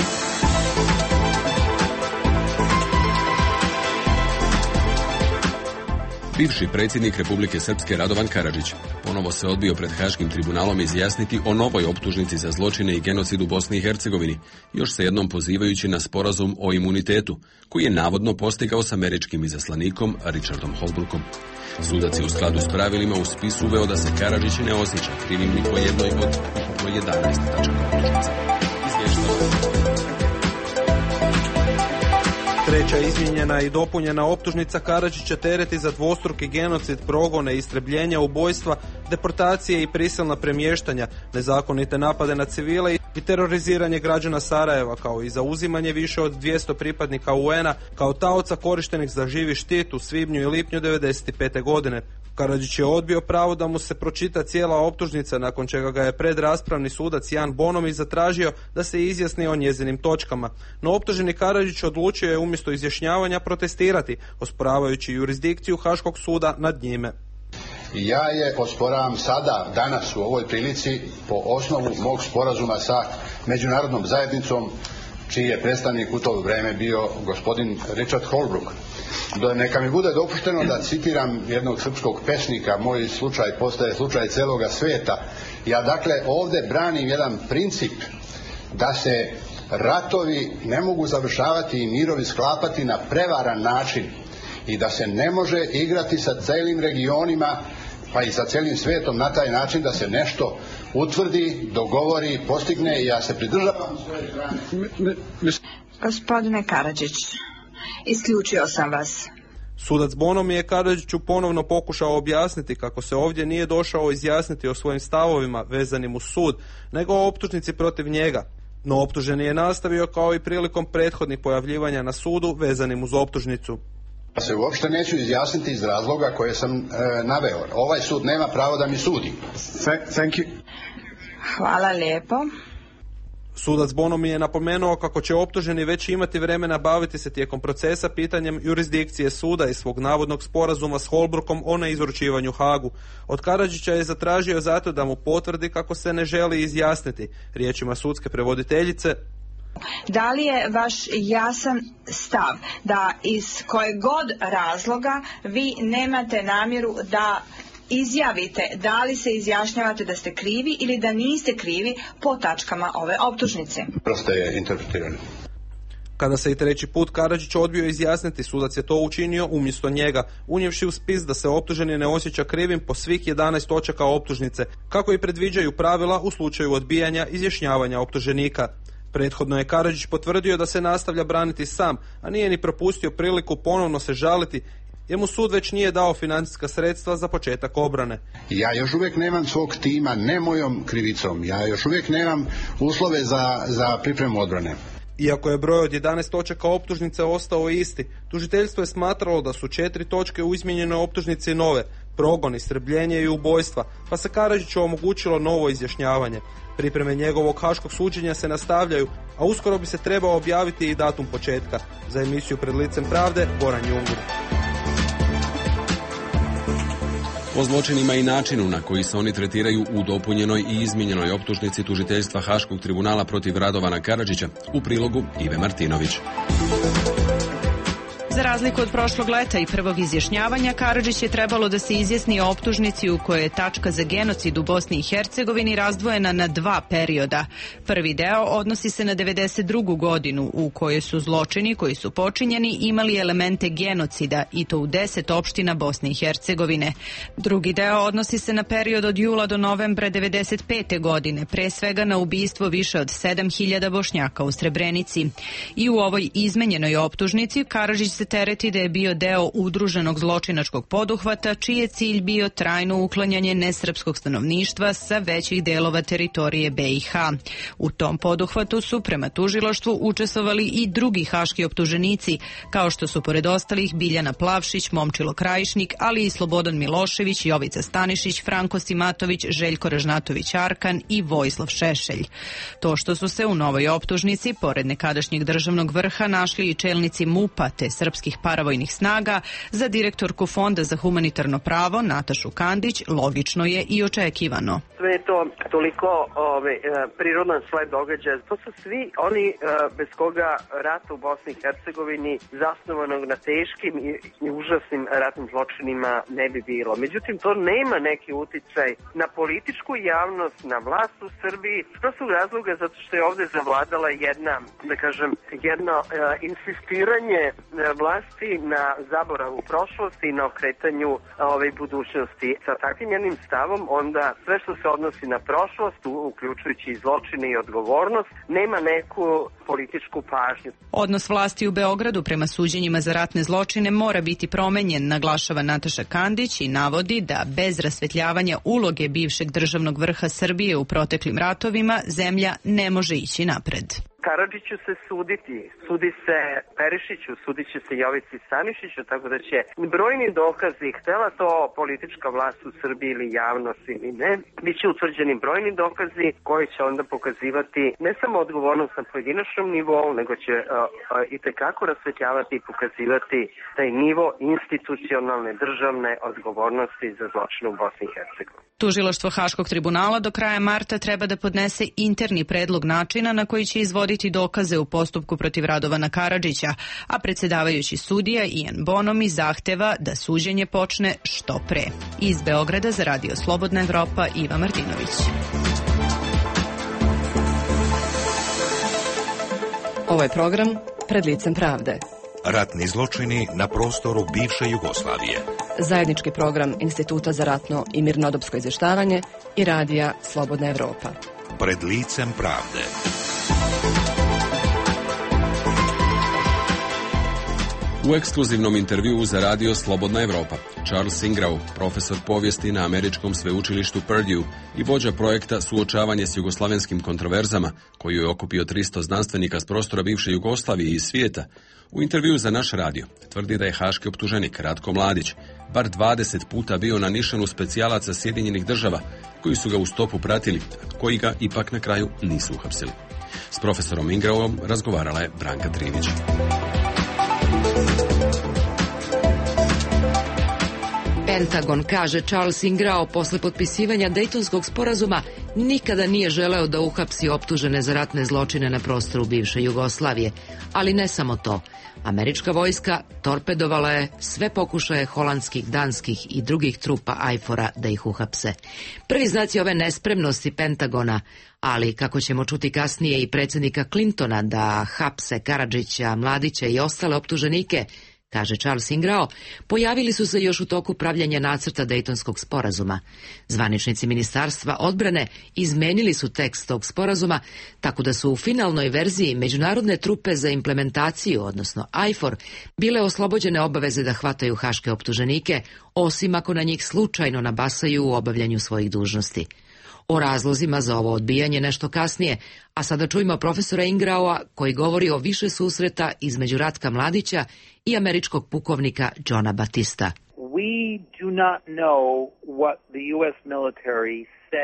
Bivši predsjednik Republike Srpske Radovan Karadžić ponovo se odbio pred Haškim tribunalom izjasniti o novoj optužnici za zločine i genocid u Bosni i Hercegovini, još se jednom pozivajući na sporazum o imunitetu, koji je navodno postigao s američkim izaslanikom Richardom Holbrookom. Sudac je u skladu s pravilima u spisu uveo da se Karadžić ne osjeća krivim ni po jednoj od ukupno jedanaest tačaka optužnice. Treća izmijenjena i dopunjena optužnica Karadžića tereti za dvostruki genocid, progone, istrebljenja, ubojstva, deportacije i prisilna premještanja, nezakonite napade na civile i teroriziranje građana Sarajeva, kao i za uzimanje više od dvjesto pripadnika U N-a kao taoca korištenih za živi štit u svibnju i lipnju devedeset pete. godine. Karadžić je odbio pravo da mu se pročita cijela optužnica, nakon čega ga je predraspravni sudac Jan Bonomi zatražio da se izjasni o njezinim točkama. No optuženi Karadžić odlučio je umjesto izjašnjavanja protestirati, osporavajući jurisdikciju Haškog suda nad njime. Ja je osporavam sada, danas u ovoj prilici, po osnovu mog sporazuma sa međunarodnom zajednicom, čiji je predstavnik u to vrijeme bio gospodin Richard Holbrooke. Do, neka mi bude dopušteno da citiram jednog srpskog pesnika, moj slučaj postaje slučaj celoga svijeta. Ja dakle ovdje branim jedan princip da se ratovi ne mogu završavati i mirovi sklapati na prevaran način i da se ne može igrati sa cijelim regionima pa i sa cijelim svijetom na taj način da se nešto utvrdi, dogovori, postigne i ja se pridržavam svoje strane. Gospodine Karadžić, isključio sam vas. Sudac Bonomi je Karadžiću ponovno pokušao objasniti kako se ovdje nije došao izjasniti o svojim stavovima vezanim uz sud, nego o optužnici protiv njega. No optuženi je nastavio kao i prilikom prethodnih pojavljivanja na sudu vezanim uz optužnicu. Ja se uopšte neću izjasniti iz razloga koje sam e, naveo. Ovaj sud nema pravo da mi sudi. Thank you. Hvala lijepo. Sudac Bonomi je napomenuo kako će optuženi već imati vremena baviti se tijekom procesa pitanjem jurisdikcije suda i svog navodnog sporazuma s Holbrookom o neizručivanju Hagu. Od Karadžića je zatražio zato da mu potvrdi kako se ne želi izjasniti. Riječima sudske prevoditeljice: da li je vaš jasan stav da iz kojeg god razloga vi nemate namjeru da izjavite da li se izjašnjavate da ste krivi ili da niste krivi po tačkama ove optužnice? Prosto je interpretirano. Kada se i treći put Karadžić odbio izjasniti, sudac je to učinio umjesto njega, unijevši u spis da se optuženi ne osjeća krivim po svih jedanaest točaka optužnice, kako i predviđaju pravila u slučaju odbijanja izjašnjavanja optuženika. Prethodno je Karadžić potvrdio da se nastavlja braniti sam, a nije ni propustio priliku ponovno se žaliti, jer mu sud već nije dao financijska sredstva za početak obrane. Ja još uvijek nemam svog tima, ne mojom krivicom. Ja još uvijek nemam uslove za, za pripremu odbrane. Iako je broj od jedanaest točaka optužnice ostao isti, tužiteljstvo je smatralo da su četiri točke u izmijenjenoj optužnici nove: progon, istrebljenje i ubojstva, pa se Karadžiću omogućilo novo izjašnjavanje. Pripreme njegovog haškog suđenja se nastavljaju, a uskoro bi se trebao objaviti i datum početka. Za emisiju Pred licem pravde, Goran Jungur. O zločinima i načinu na koji se oni tretiraju u dopunjenoj i izmijenjenoj optužnici tužiteljstva Haškog tribunala protiv Radovana Karadžića u prilogu Ive Martinović. Za razliku od prošlog leta i prvog izjašnjavanja, Karadžić je trebalo da se izjasni o optužnici u kojoj je tačka za genocid u Bosni i Hercegovini razdvojena na dva perioda. Prvi deo odnosi se na devedeset drugu godinu u kojoj su zločini koji su počinjeni imali elemente genocida i to u deset opština Bosne i Hercegovine. Drugi deo odnosi se na period od jula do novembra devedeset pete godine, pre svega na ubistvo više od sedam hiljada Bošnjaka u Srebrenici. I u ovoj izmenjenoj optužnici Karadžić se tereti da je bio deo udruženog zločinačkog poduhvata čiji je cilj bio trajno uklanjanje nesrpskog stanovništva sa većih delova teritorije be i ha. U tom poduhvatu su prema tužilaštvu učestvovali i drugi haški optuženici, kao što su pored ostalih Biljana Plavšić, Momčilo Krajišnik, ali i Slobodan Milošević, Jovica Stanišić, Franko Simatović, Željko Ražnatović Arkan i Vojislav Šešelj. To što su se u novoj optužnici, pored nekadašnjeg državnog vrha, našli i čelnici mupa te srpskih paravojnih snaga, za direktorku Fonda za humanitarno pravo Natašu Kandić logično je i očekivano. Sve je to toliko ove, prirodan sled događaja. To su svi oni bez koga rat u Bosni i Hercegovini zasnovanog na teškim i, i užasnim ratnim zločinima ne bi bilo. Međutim, to nema neki uticaj na političku javnost, na vlast u Srbiji. To su razloga zato što je ovde zavladala jedna, da kažem, jedno uh, insistiranje vlasti na zaboravu prošlosti i na okretanju ove budućnosti. Sa takvim jednim stavom onda sve što se odnosi na prošlost, uključujući i zločine i odgovornost, nema neku političku pažnju. Odnos vlasti u Beogradu prema suđenjima za ratne zločine mora biti promenjen, naglašava Nataša Kandić i navodi da bez rasvetljavanja uloge bivšeg državnog vrha Srbije u proteklim ratovima zemlja ne može ići napred. Karadžiću se suditi, sudi se Perišiću, sudit će se Jovici Stanišiću, tako da će brojni dokazi, htela to politička vlast u Srbiji ili javnost ili ne, bit će utvrđeni brojni dokazi koji će onda pokazivati ne samo odgovornost na pojedinačnom nivou, nego će uh, uh, i tekako rasvetljavati i pokazivati taj nivo institucionalne državne odgovornosti za zločine u Bosni i Hercegovini. Tužilaštvo Haškog tribunala do kraja marta treba da podnese interni predlog načina na koji će izvoditi dokaze u postupku protiv Radovana Karadžića, a predsjedavajući sudija Ian Bonomi zahteva da suđenje počne što pre. Iz Beograda za Radio Slobodna Evropa Iva Martinović. Ovo je program Pred licem pravde. Ratni zločini na prostoru bivše Jugoslavije. Zajednički program Instituta za ratno i mirnodopsko izvještavanje i Radija Slobodna Evropa. Pred licem pravde. U ekskluzivnom intervjuu za Radio Slobodna Evropa, Charles Ingrao, profesor povijesti na američkom sveučilištu Purdue i vođa projekta Suočavanje s jugoslavenskim kontroverzama, koju je okupio tristo znanstvenika s prostora bivše Jugoslavije i svijeta, u intervjuu za naš radio tvrdi da je haški optuženik Ratko Mladić bar dvadeset puta bio na nišanu specijalaca Sjedinjenih država, koji su ga u stopu pratili, koji ga ipak na kraju nisu uhapsili. S profesorom Ingraom razgovarala je Branka Trinić. Pentagon, kaže Charles Ingrao, posle potpisivanja Dejtonskog sporazuma nikada nije želeo da uhapsi optužene za ratne zločine na prostoru bivše Jugoslavije. Ali ne samo to. Američka vojska torpedovala je sve pokušaje holandskih, danskih i drugih trupa ajfora da ih uhapse. Prvi znaci ove nespremnosti Pentagona, ali kako ćemo čuti kasnije i predsjednika Clintona da hapse Karadžića, Mladića i ostale optuženike, kaže Charles Ingrao, pojavili su se još u toku pravljanja nacrta Dejtonskog sporazuma. Zvaničnici Ministarstva odbrane izmenili su tekst tog sporazuma, tako da su u finalnoj verziji međunarodne trupe za implementaciju, odnosno ajfor, bile oslobođene obaveze da hvataju haške optuženike, osim ako na njih slučajno nabasaju u obavljanju svojih dužnosti. O razlozima za ovo odbijanje nešto kasnije, a sada čujemo profesora Ingraoa koji govori o više susreta između Ratka Mladića i američkog pukovnika Johna Batista. We do not know what the U S military said.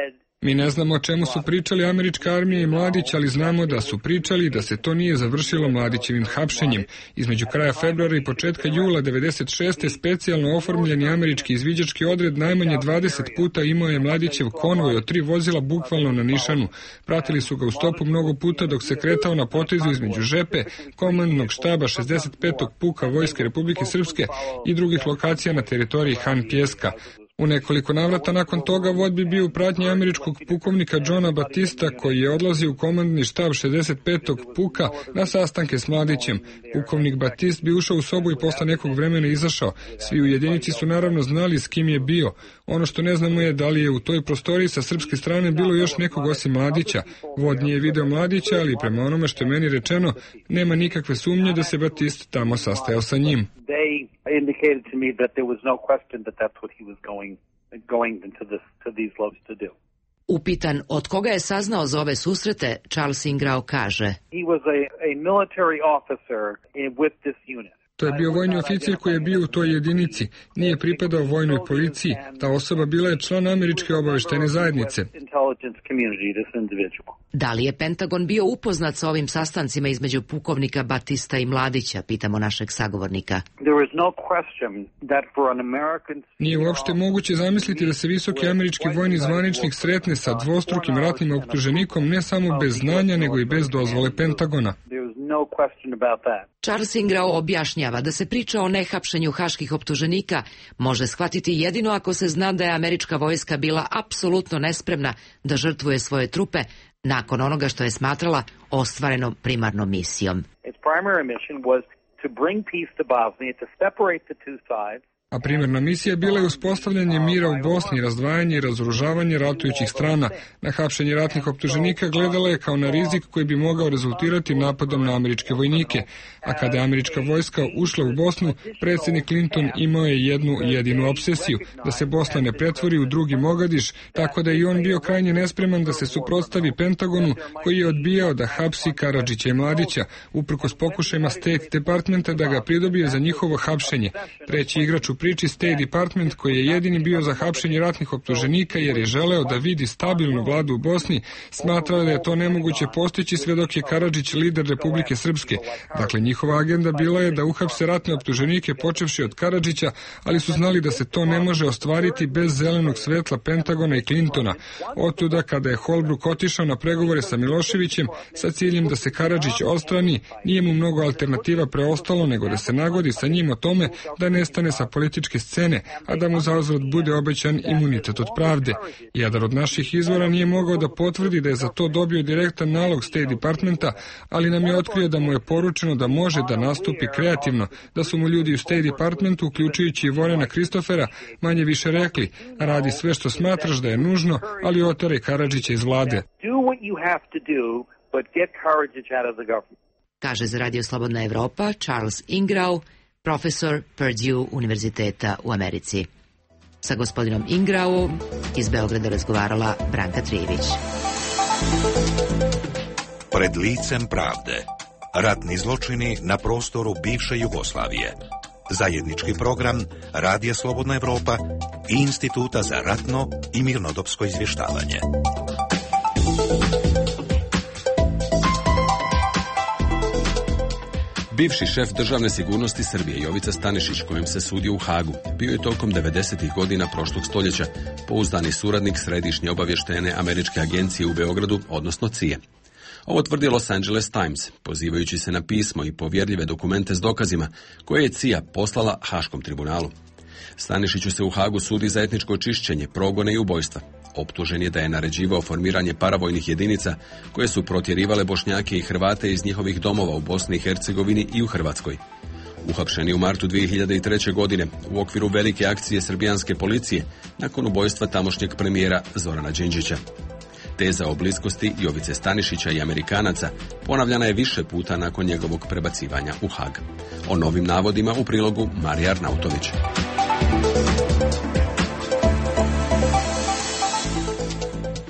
Mi ne znamo o čemu su pričali američka armija i Mladić, ali znamo da su pričali da se to nije završilo Mladićevim hapšenjem. Između kraja februara i početka jula devedeset šeste specijalno oformljeni američki izviđački odred najmanje dvadeset puta imao je Mladićev konvoj od tri vozila bukvalno na nišanu. Pratili su ga u stopu mnogo puta dok se kretao na potezu između Žepe, komandnog štaba šezdeset petog puka Vojske Republike Srpske i drugih lokacija na teritoriji Han Pjeska. U nekoliko navrata nakon toga vod bi bio u pratnji američkog pukovnika Johna Batista koji je odlazio u komandni štab šezdeset petog puka na sastanke s Mladićem. Pukovnik Batist bi ušao u sobu i posle nekog vremena izašao. Svi u jedinici su naravno znali s kim je bio. Ono što ne znamo je da li je u toj prostoriji sa srpske strane bilo još nekog osim Mladića. Vod nije video Mladića, ali prema onome što je meni rečeno, nema nikakve sumnje da se Batist tamo sastajao sa njim. Indicated to me that there was no question that that's what he was going going into this to these lobes to do. Upitan od koga je saznao za ove susrete, Charles Ingrao kaže: He was a, a military officer in, with this unit. To je bio vojni oficir koji je bio u toj jedinici. Nije pripadao vojnoj policiji. Ta osoba bila je član američke obaveštajne zajednice. Da li je Pentagon bio upoznat sa ovim sastancima između pukovnika Batista i Mladića, pitamo našeg sagovornika. Nije uopšte moguće zamisliti da se visoki američki vojni zvaničnik sretne sa dvostrukim ratnim optuženikom ne samo bez znanja, nego i bez dozvole Pentagona. Charles Ingrao objašnjava da se priča o nehapšenju haških optuženika može shvatiti jedino ako se zna da je američka vojska bila apsolutno nespremna da žrtvuje svoje trupe nakon onoga što je smatrala ostvarenom primarnom misijom. A primarna misija bila je uspostavljanje mira u Bosni, razdvajanje i razoružavanje ratujućih strana. Na hapšenje ratnih optuženika gledala je kao na rizik koji bi mogao rezultirati napadom na američke vojnike. A kada je američka vojska ušla u Bosnu, predsjednik Clinton imao je jednu jedinu obsesiju, da se Bosna ne pretvori u drugi Mogadiš, tako da je i on bio krajnje nespreman da se suprotstavi Pentagonu koji je odbijao da hapsi Karadžića i Mladića, uprkos pokušajima State Departmenta da ga pridobije za njihovo hapšenje. Treći igrač u priči State Department, koji je jedini bio za hapšenje ratnih optuženika jer je želeo da vidi stabilnu vladu u Bosni, smatrao da je to nemoguće postići sve dok je Karadžić lider Republike Srpske. Dakle, njihova agenda bila je da uhapse ratne optuženike počevši od Karadžića, ali su znali da se to ne može ostvariti bez zelenog svetla Pentagona i Clintona. Otuda, kada je Holbrook otišao na pregovore sa Miloševićem sa ciljem da se Karadžić odstrani, nije mu mnogo alternativa preostalo nego da se nagodi sa njim o tome da nestane sa političke scene, a da mu zauzvrat bude obećan imunitet od pravde. Jedan od naših izvora nije mogao da potvrdi da je za to dobio direktan nalog State Departmenta, ali nam je otkrio da mu je poručeno da može da nastupi kreativno, da su mu ljudi u State Departmentu, uključujući i Vorena Kristofera, manje više rekli: radi sve što smatraš da je nužno, ali oteraj Karadžića iz vlade. Kaže za Radio Slobodna Evropa Charles Ingrao, profesor Purdue univerziteta u Americi. Sa gospodinom Ingraom iz Beograda razgovarala Branka Trijević. Pred licem pravde. Ratni zločini na prostoru bivše Jugoslavije. Zajednički program Radija Slobodna Evropa i Instituta za ratno i mirnodopsko izvještavanje. Bivši šef državne sigurnosti Srbije Jovica Stanišić, kojem se sudio u Hagu, bio je tokom devedesetih godina prošlog stoljeća pouzdani suradnik Središnje obavještajne američke agencije u Beogradu, odnosno C I A. Ovo tvrdi Los Angeles Times, pozivajući se na pismo i povjerljive dokumente s dokazima koje je C I A poslala Haškom tribunalu. Stanišiću se u Hagu sudi za etničko čišćenje, progone i ubojstva. Optužen je da je naređivao formiranje paravojnih jedinica koje su protjerivale Bošnjake i Hrvate iz njihovih domova u Bosni i Hercegovini i u Hrvatskoj. Uhapšen je u martu dvije hiljade treće. godine u okviru velike akcije srbijanske policije nakon ubojstva tamošnjeg premijera Zorana Đinđića. Teza o bliskosti Jovice Stanišića i Amerikanaca ponavljana je više puta nakon njegovog prebacivanja u Hag. O novim navodima u prilogu Marija Arnautović.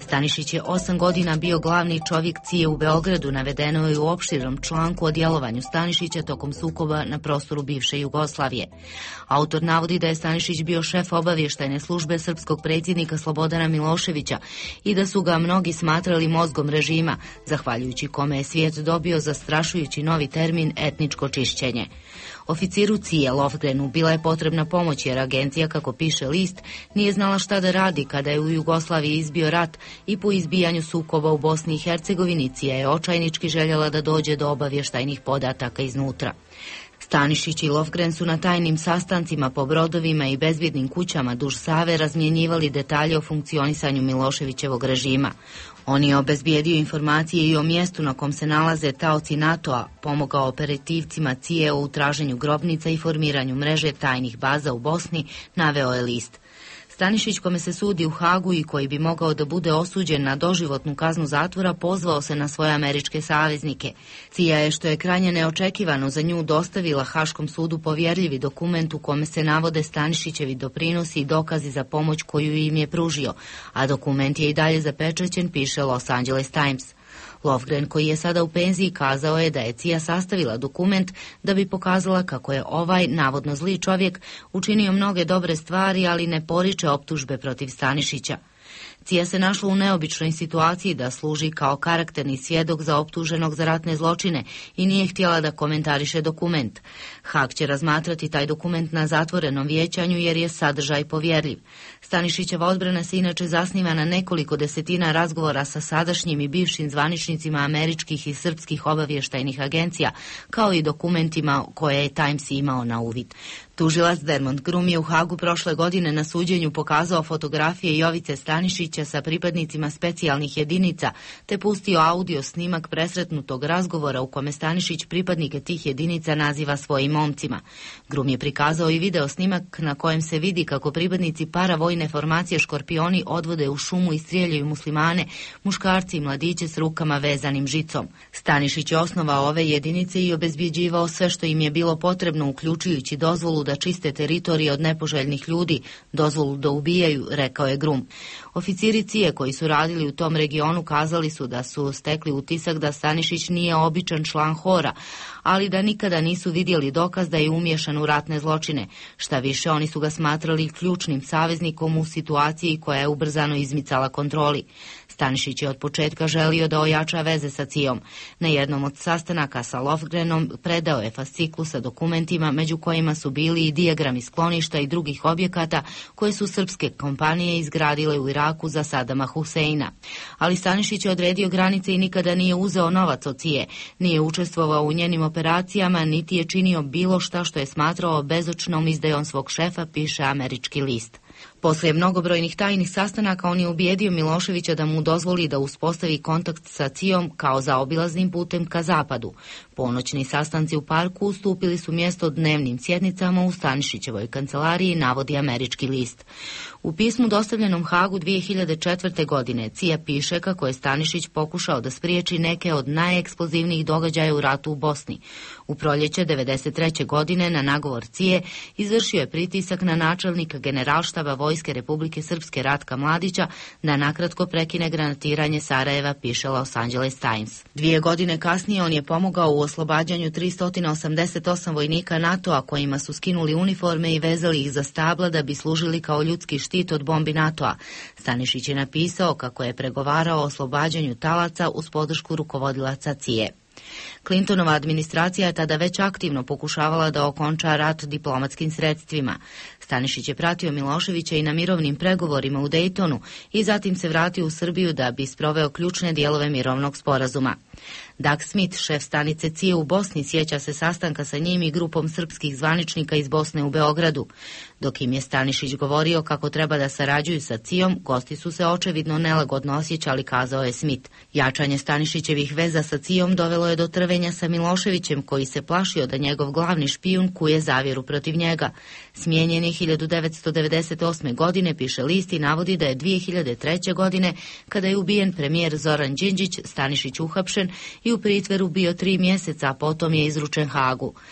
Stanišić je osam godina bio glavni čovjek C I E u Beogradu, navedeno je u opširnom članku o djelovanju Stanišića tokom sukoba na prostoru bivše Jugoslavije. Autor navodi da je Stanišić bio šef obavještajne službe srpskog predsjednika Slobodana Miloševića i da su ga mnogi smatrali mozgom režima, zahvaljujući kome je svijet dobio zastrašujući novi termin etničko čišćenje. Oficiru C I E Lofgrenu bila je potrebna pomoć jer agencija, kako piše list, nije znala šta da radi kada je u Jugoslaviji izbio rat i po izbijanju sukoba u Bosni i Hercegovini C I A je očajnički željela da dođe do obavještajnih podataka iznutra. Stanišić i Lofgren su na tajnim sastancima po brodovima i bezbjednim kućama duž Save razmjenjivali detalje o funkcionisanju Miloševićevog režima. On je obezbijedio informacije i o mjestu na kom se nalaze taoci NATO-a, pomogao operativcima C I E u traženju grobnica i formiranju mreže tajnih baza u Bosni, naveo je list. Stanišić, kome se sudi u Hagu i koji bi mogao da bude osuđen na doživotnu kaznu zatvora, pozvao se na svoje američke saveznike. C I A je, što je krajnje neočekivano za nju, dostavila Haškom sudu povjerljivi dokument u kome se navode Stanišićevi doprinosi i dokazi za pomoć koju im je pružio, a dokument je i dalje zapečaćen, piše Los Angeles Times. Lofgren, koji je sada u penziji, kazao je da je C I A sastavila dokument da bi pokazala kako je ovaj navodno zli čovjek učinio mnoge dobre stvari, ali ne poriče optužbe protiv Stanišića. C I A se našla u neobičnoj situaciji da služi kao karakterni svjedok za optuženog za ratne zločine i nije htjela da komentariše dokument. Hag će razmatrati taj dokument na zatvorenom vijećanju jer je sadržaj povjerljiv. Stanišićeva odbrana se inače zasniva na nekoliko desetina razgovora sa sadašnjim i bivšim zvaničnicima američkih i srpskih obavještajnih agencija, kao i dokumentima koje je Times imao na uvid. Tužilac Dermont Grum je u Hagu prošle godine na suđenju pokazao fotografije Jovice Stanišića sa pripadnicima specijalnih jedinica, te pustio audio snimak presretnutog razgovora u kome Stanišić pripadnike tih jedinica naziva svojim momcima. Grum je prikazao i video snimak na kojem se vidi kako pripadnici paravojne formacije Škorpioni odvode u šumu i strijeljaju muslimane, muškarci i mladiće s rukama vezanim žicom. Stanišić je osnovao ove jedinice i obezbjeđivao sve što im je bilo potrebno, uključujući dozvolu da čiste teritorije od nepoželjnih ljudi, dozvolu da ubijaju, rekao je Grum. Oficiri C I A koji su radili u tom regionu kazali su da su stekli utisak da Stanišić nije običan član hora, ali da nikada nisu vidjeli dokaz da je umiješan u ratne zločine. Šta više, oni su ga smatrali ključnim saveznikom u situaciji koja je ubrzano izmicala kontroli. Stanišić je od početka želio da ojača veze sa C I A-om. Na jednom od sastanaka sa Lofgrenom predao je fasciklu sa dokumentima, među kojima su bili i dijagrami skloništa i drugih objekata koje su srpske kompanije izgradile u Iraku za Sadama Huseina. Ali Stanišić je odredio granice i nikada nije uzeo novac od C I A, nije učestvovao u njenim operacijama, niti je činio bilo šta što je smatrao bezočnom izdajom svog šefa, piše američki list. Poslije mnogobrojnih tajnih sastanaka on je ubijedio Miloševića da mu dozvoli da uspostavi kontakt sa C I A-om kao zaobilaznim putem ka zapadu. Ponoćni sastanci u parku ustupili su mjesto dnevnim sjednicama u Stanišićevoj kancelariji, navodi američki list. U pismu dostavljenom Hagu dvije hiljade četvrte. godine C I A piše kako je Stanišić pokušao da spriječi neke od najeksplozivnijih događaja u ratu u Bosni. U proljeće devedeset treće. godine na nagovor C I A izvršio je pritisak na načelnika generalštaba Vojske Republike Srpske Ratka Mladića da nakratko prekine granatiranje Sarajeva, piše Los Angeles Times. Dvije godine kasnije on je pomogao u oslobađanju tristo osamdeset osam vojnika NATO-a kojima su skinuli uniforme i vezali ih za stabla da bi služili kao ljudski štit od bombi NATO-a. Stanišić je napisao kako je pregovarao o oslobađanju talaca uz podršku rukovodilaca C I A. Clintonova administracija je tada već aktivno pokušavala da okonča rat diplomatskim sredstvima. Stanišić je pratio Miloševića i na mirovnim pregovorima u Daytonu i zatim se vratio u Srbiju da bi sproveo ključne dijelove mirovnog sporazuma. Doug Smith, šef stanice C I A u Bosni, sjeća se sastanka sa njim i grupom srpskih zvaničnika iz Bosne u Beogradu. Dok im je Stanišić govorio kako treba da sarađuju sa C I A-om, gosti su se očevidno nelagodno osjećali, kazao je Smith. Jačanje Stanišićevih veza sa C I A-om dovelo je do trvenja sa Miloševićem, koji se plašio da njegov glavni špijun kuje zavjeru protiv njega. Smijenjen je hiljadu devetsto devedeset osme. godine, piše list, i navodi da je dvije hiljade treće. godine, kada je ubijen premijer Zoran Đinđić, Stanišić uhapšen i u pritvoru bio tri mjeseca, a potom je izručen Hagu.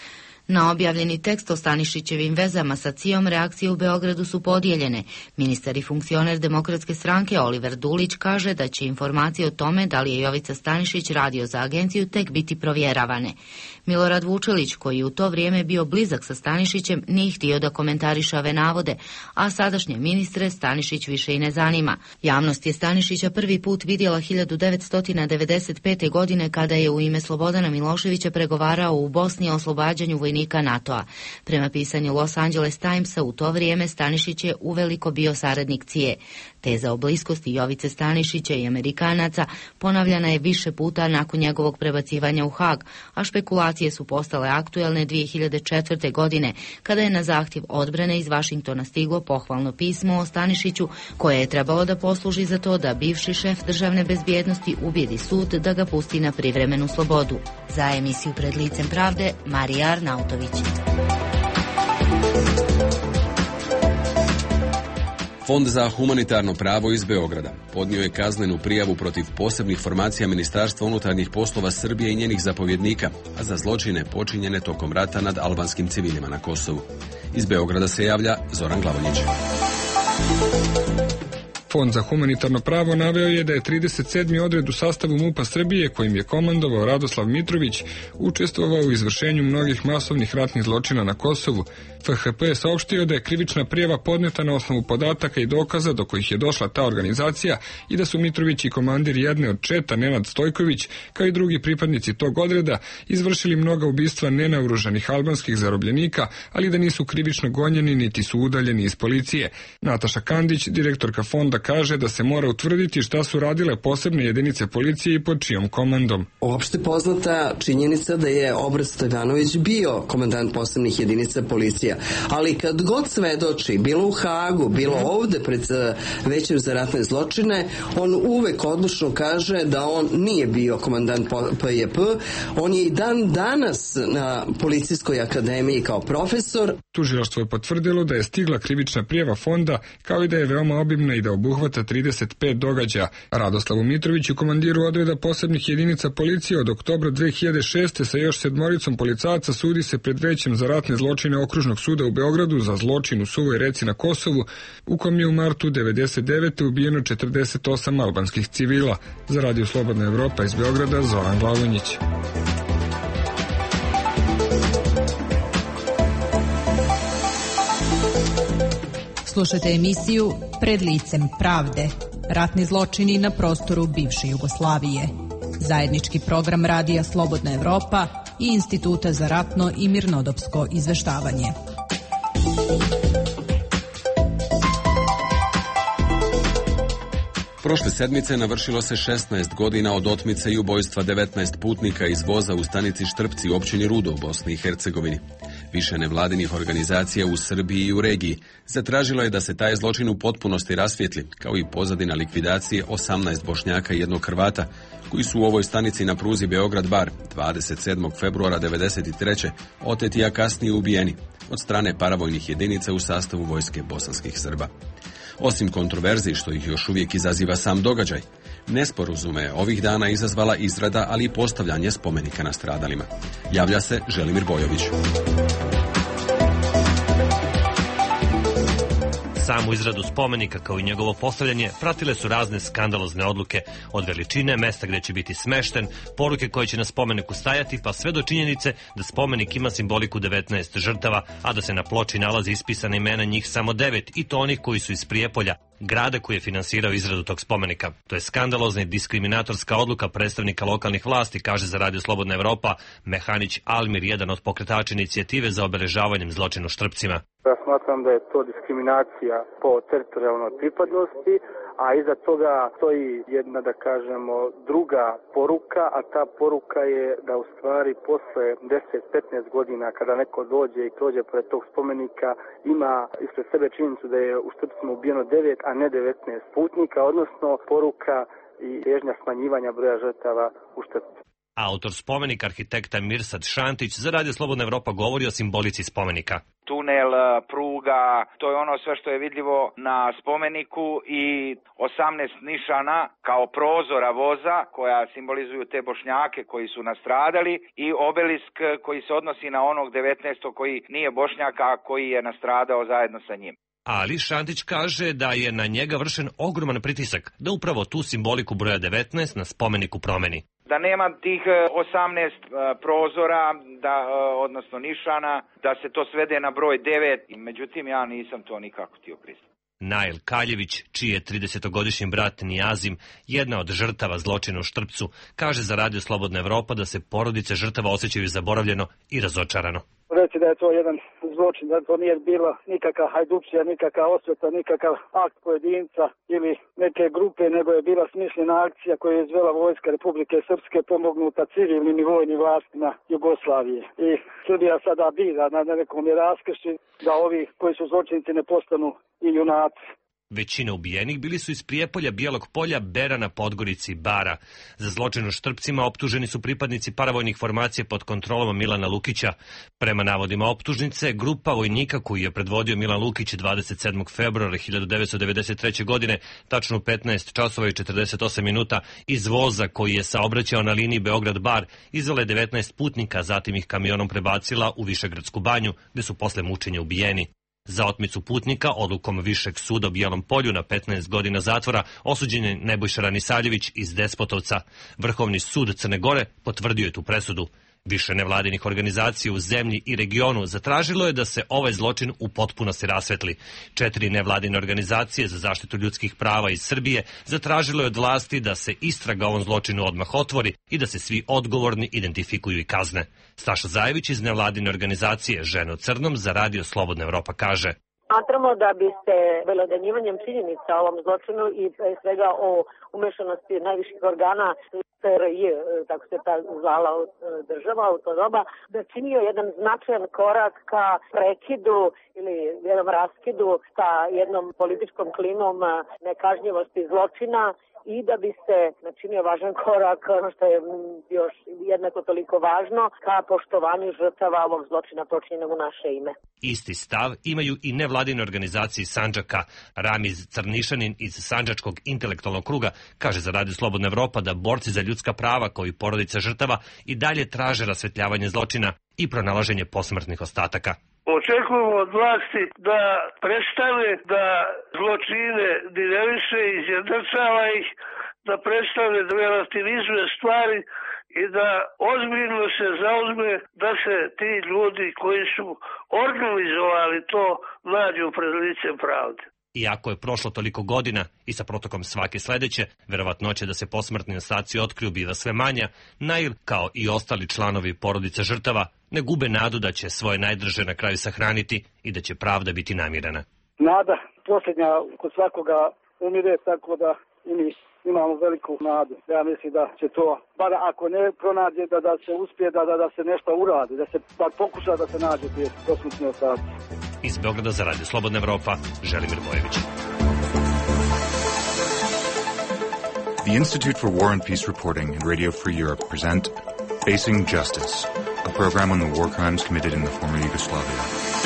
Na objavljeni tekst o Stanišićevim vezama sa C I A-om reakcije u Beogradu su podijeljene. Ministar i funkcioner Demokratske stranke Oliver Dulić kaže da će informacije o tome da li je Jovica Stanišić radio za agenciju tek biti provjeravane. Milorad Vučelić, koji u to vrijeme bio blizak sa Stanišićem, nije htio da komentariše ove navode, a sadašnje ministre Stanišić više i ne zanima. Javnost je Stanišića prvi put vidjela hiljadu devetsto devedeset pete. godine kada je u ime Slobodana Miloševića pregovarao u Bosni o oslobađanju vojnika NATO-a. Prema pisanju Los Angeles Timesa, u to vrijeme Stanišić je uveliko bio saradnik C I A. Teza o bliskosti Jovice Stanišića i Amerikanaca ponavljana je više puta nakon njegovog prebacivanja u Hag, a špekulacije su postale aktuelne dvije hiljade četvrte. godine, kada je na zahtjev odbrane iz Vašingtona stiglo pohvalno pismo o Stanišiću, koje je trebalo da posluži za to da bivši šef državne bezbjednosti ubijedi sud da ga pusti na privremenu slobodu. Za emisiju Pred licem pravde, Marija Arnautović. Fond za humanitarno pravo iz Beograda podnio je kaznenu prijavu protiv posebnih formacija Ministarstva unutarnjih poslova Srbije i njenih zapovjednika, a za zločine počinjene tokom rata nad albanskim civilima na Kosovu. Iz Beograda se javlja Zoran Glavonjić. Fond za humanitarno pravo naveo je da je trideset sedmi odred u sastavu MUP-a Srbije, kojim je komandovao Radoslav Mitrović, učestvovao u izvršenju mnogih masovnih ratnih zločina na Kosovu. F H P je saopštio da je krivična prijava podneta na osnovu podataka i dokaza do kojih je došla ta organizacija i da su Mitrović i komandir jedne od četa Nenad Stojković, kao i drugi pripadnici tog odreda, izvršili mnoga ubistva nenaoružanih albanskih zarobljenika, ali da nisu krivično gonjeni niti su udaljeni iz policije. Nataša Kandić, direktorka fonda, kaže da se mora utvrditi šta su radile posebne jedinice policije i pod čijom komandom. Opšte poznata činjenica da je Obraz Stojanović bio komandant posebnih jedinica policija, ali kad god svedoči, bilo u Hagu, bilo ovde pred Većem za ratne zločine, on uvek odlučno kaže da on nije bio komandant P J P, on je i dan danas na Policijskoj akademiji kao profesor. Tužilaštvo je potvrdilo da je stigla krivična prijava fonda, kao i da je veoma obimna i da obuhvata trideset pet događaja. Radoslavu Mitroviću, komandiru odreda posebnih jedinica policije, od oktobra dve hiljade šeste. sa još sedmoricom policajaca sudi se pred Većem za ratne zločine Okružnog suda u Beogradu za zločin u Suvoj Reci na Kosovu, u kom je u martu devedeset devete. ubijeno četrdeset osam albanskih civila. Za Radio Slobodna Evropa iz Beograda, Zoran Glavonjić. Slušajte emisiju Pred licem pravde. Ratni zločini na prostoru bivše Jugoslavije. Zajednički program Radija Slobodna Evropa i Instituta za ratno i mirnodopsko izveštavanje. Prošle sedmice navršilo se šesnaest godina od otmice i ubojstva devetnaest putnika iz voza u stanici Štrpci u općini Rudo u Bosni i Hercegovini. Više nevladinih organizacija u Srbiji i u regiji zatražilo je da se taj zločin u potpunosti rasvijetli, kao i pozadina likvidacije osamnaest Bošnjaka i jednog Hrvata, koji su u ovoj stanici na pruzi Beograd-Bar dvadeset sedmog februara devedeset treće. oteti, a kasnije ubijeni od strane paravojnih jedinica u sastavu vojske bosanskih Srba. Osim kontroverziji što ih još uvijek izaziva sam događaj, nesporazume ovih dana izazvala izrada, ali i postavljanje spomenika nastradalima. Javlja se Želimir Bojović. Samu izradu spomenika kao i njegovo postavljanje pratile su razne skandalozne odluke, od veličine, mesta gdje će biti smešten, poruke koje će na spomeniku stajati, pa sve do činjenice da spomenik ima simboliku devetnaest žrtava, a da se na ploči nalazi ispisane imena njih samo devet, i to onih koji su iz Prijepolja, grada koji je finansirao izradu tog spomenika. To je skandalozna i diskriminatorska odluka predstavnika lokalnih vlasti, kaže za Radio Slobodna Evropa Mehanić Almir, jedan od pokretača inicijative za obeležavanjem zločina u Štrpcima. Ja smatram da je to diskriminacija po teritorijalnoj pripadnosti, a iza toga stoji jedna, da kažemo, druga poruka, a ta poruka je da u stvari posle deset do petnaest godina kada neko dođe i prođe pored tog spomenika, ima ispred sebe činjenicu da je u Štrpcima ubijeno devet, a ne devetnaest putnika, odnosno poruka i težnja smanjivanja broja žrtava u Štrpcima. Autor spomenika, arhitekta Mirsad Šantić, za Radio Slobodna Evropa govori o simbolici spomenika. Tunel, pruga, to je ono sve što je vidljivo na spomeniku i osamnaest nišana kao prozora voza koja simbolizuju te Bošnjake koji su nastradali i obelisk koji se odnosi na onog devetnaestog koji nije Bošnjaka, a koji je nastradao zajedno sa njim. Ali Šantić kaže da je na njega vršen ogroman pritisak, da upravo tu simboliku broja devetnaest na spomeniku promeni. Da nema tih osamnaest prozora, da, odnosno nišana, da se to svede na broj devet, međutim ja nisam to nikako htio priznati. Nail Kaljević, čiji je tridesetogodišnji brat Nijazim, jedna od žrtava zločina u Štrpcu, kaže za Radio Slobodna Evropa da se porodice žrtava osjećaju zaboravljeno i razočarano. Reći da je to jedan zločin, da to nije bila nikakva hajdukcija, nikakva osveta, nikakav akt pojedinca ili neke grupe, nego je bila smišljena akcija koju je izvela Vojska Republike Srpske pomognuta civilnim i vojnim vlastima Jugoslavije. I Srbija sada bira na nekom je raskršći da ovi koji su zločinci ne postanu i junaci. Većina ubijenih bili su iz Prijepolja, Bijelog Polja, Berana, Podgorici i Bara. Za zločin u Štrpcima optuženi su pripadnici paravojnih formacija pod kontrolom Milana Lukića. Prema navodima optužnice, grupa vojnika koju je predvodio Milan Lukić dvadeset sedmog februara hiljadu devetsto devedeset treće. godine, tačno u petnaest časova i četrdeset osam minuta, iz voza koji je saobraćao na liniji Beograd-Bar, izvela je devetnaest putnika, zatim ih kamionom prebacila u Višegradsku banju, gde su posle mučenja ubijeni. Za otmicu putnika odlukom Višeg suda u Bijelom Polju na petnaest godina zatvora osuđen je Nebojša Ranisaljević iz Despotovca. Vrhovni sud Crne Gore potvrdio je tu presudu. Više nevladinih organizacija u zemlji i regionu zatražilo je da se ovaj zločin u potpunosti rasvetli. Četiri nevladine organizacije za zaštitu ljudskih prava iz Srbije zatražilo je od vlasti da se istraga ovom zločinu odmah otvori i da se svi odgovorni identifikuju i kazne. Staša Zajević iz nevladine organizacije Žene u crnom za Radio Slobodna Evropa kaže: Smatramo da bi se belodanjivanjem činjenica o ovom zločinu i pre svega o umešanosti najviših organa S R J, tako se ta zvala država u to doba, da činio jedan značajan korak ka prekidu ili jednom raskidu sa jednom političkom klimom nekažnjivosti zločina i da bi se načinio važan korak, ono što je još jednako toliko važno, ka poštovanju žrtava ovog zločina počinjenog u naše ime. Isti stav imaju i nevladine organizacije iz Sandžaka. Ramiz Crnišanin iz Sandžačkog intelektualnog kruga kaže za Radio Slobodna Evropa da borci za ljudska prava kao i porodice žrtava i dalje traže rasvetljavanje zločina i pronalaženje posmrtnih ostataka. Očekujemo od vlasti da prestane da zločine dinamiše i izjednačava ih, da prestane da relativizuje stvari i da ozbiljno se zauzme da se ti ljudi koji su organizovali to nađu pred licem pravde. Iako je prošlo toliko godina i sa protokom svake sledeće, verovatnoće da se posmrtni ostaci otkriju biva sve manja, Nail, kao i ostali članovi porodice žrtava, ne gube nadu da će svoje najdraže na kraju sahraniti i da će pravda biti namirena. Nada posljednja kod svakoga umire, tako da i mi imamo veliku nadu. Ja mislim da će to, bar ako ne pronađe, da, da se uspije, da, da, da se nešto uradi, da se bar pokuša da se nađe te posmrtni ostaci. Iz Beograda za Radio Slobodna Evropa, Želimir Bojević. The Institute for War and Peace Reporting and Radio Free Europe present Facing Justice, a program on the war crimes committed in the former Yugoslavia.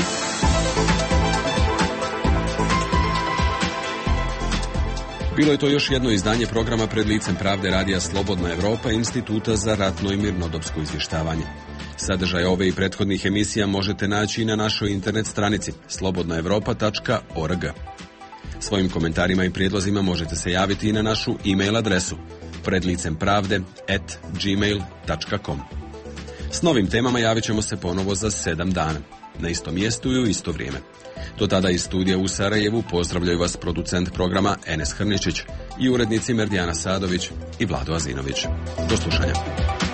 Bilo je to još jedno izdanje programa Pred licem pravde Radija Slobodna Evropa, Instituta za ratno i mirnodopsko izvještavanje. Sadržaj ove i prethodnih emisija možete naći i na našoj internet stranici slobodna evropa tačka org. Svojim komentarima i prijedlozima možete se javiti i na našu e-mail adresu predlicempravde at gmail tačka com. S novim temama javit ćemo se ponovo za sedam dana, na istom mjestu i u isto vrijeme. Do tada iz studija u Sarajevu pozdravljaju vas producent programa Enes Hrničić i urednici Merdijana Sadović i Vlado Azinović. Do slušanja.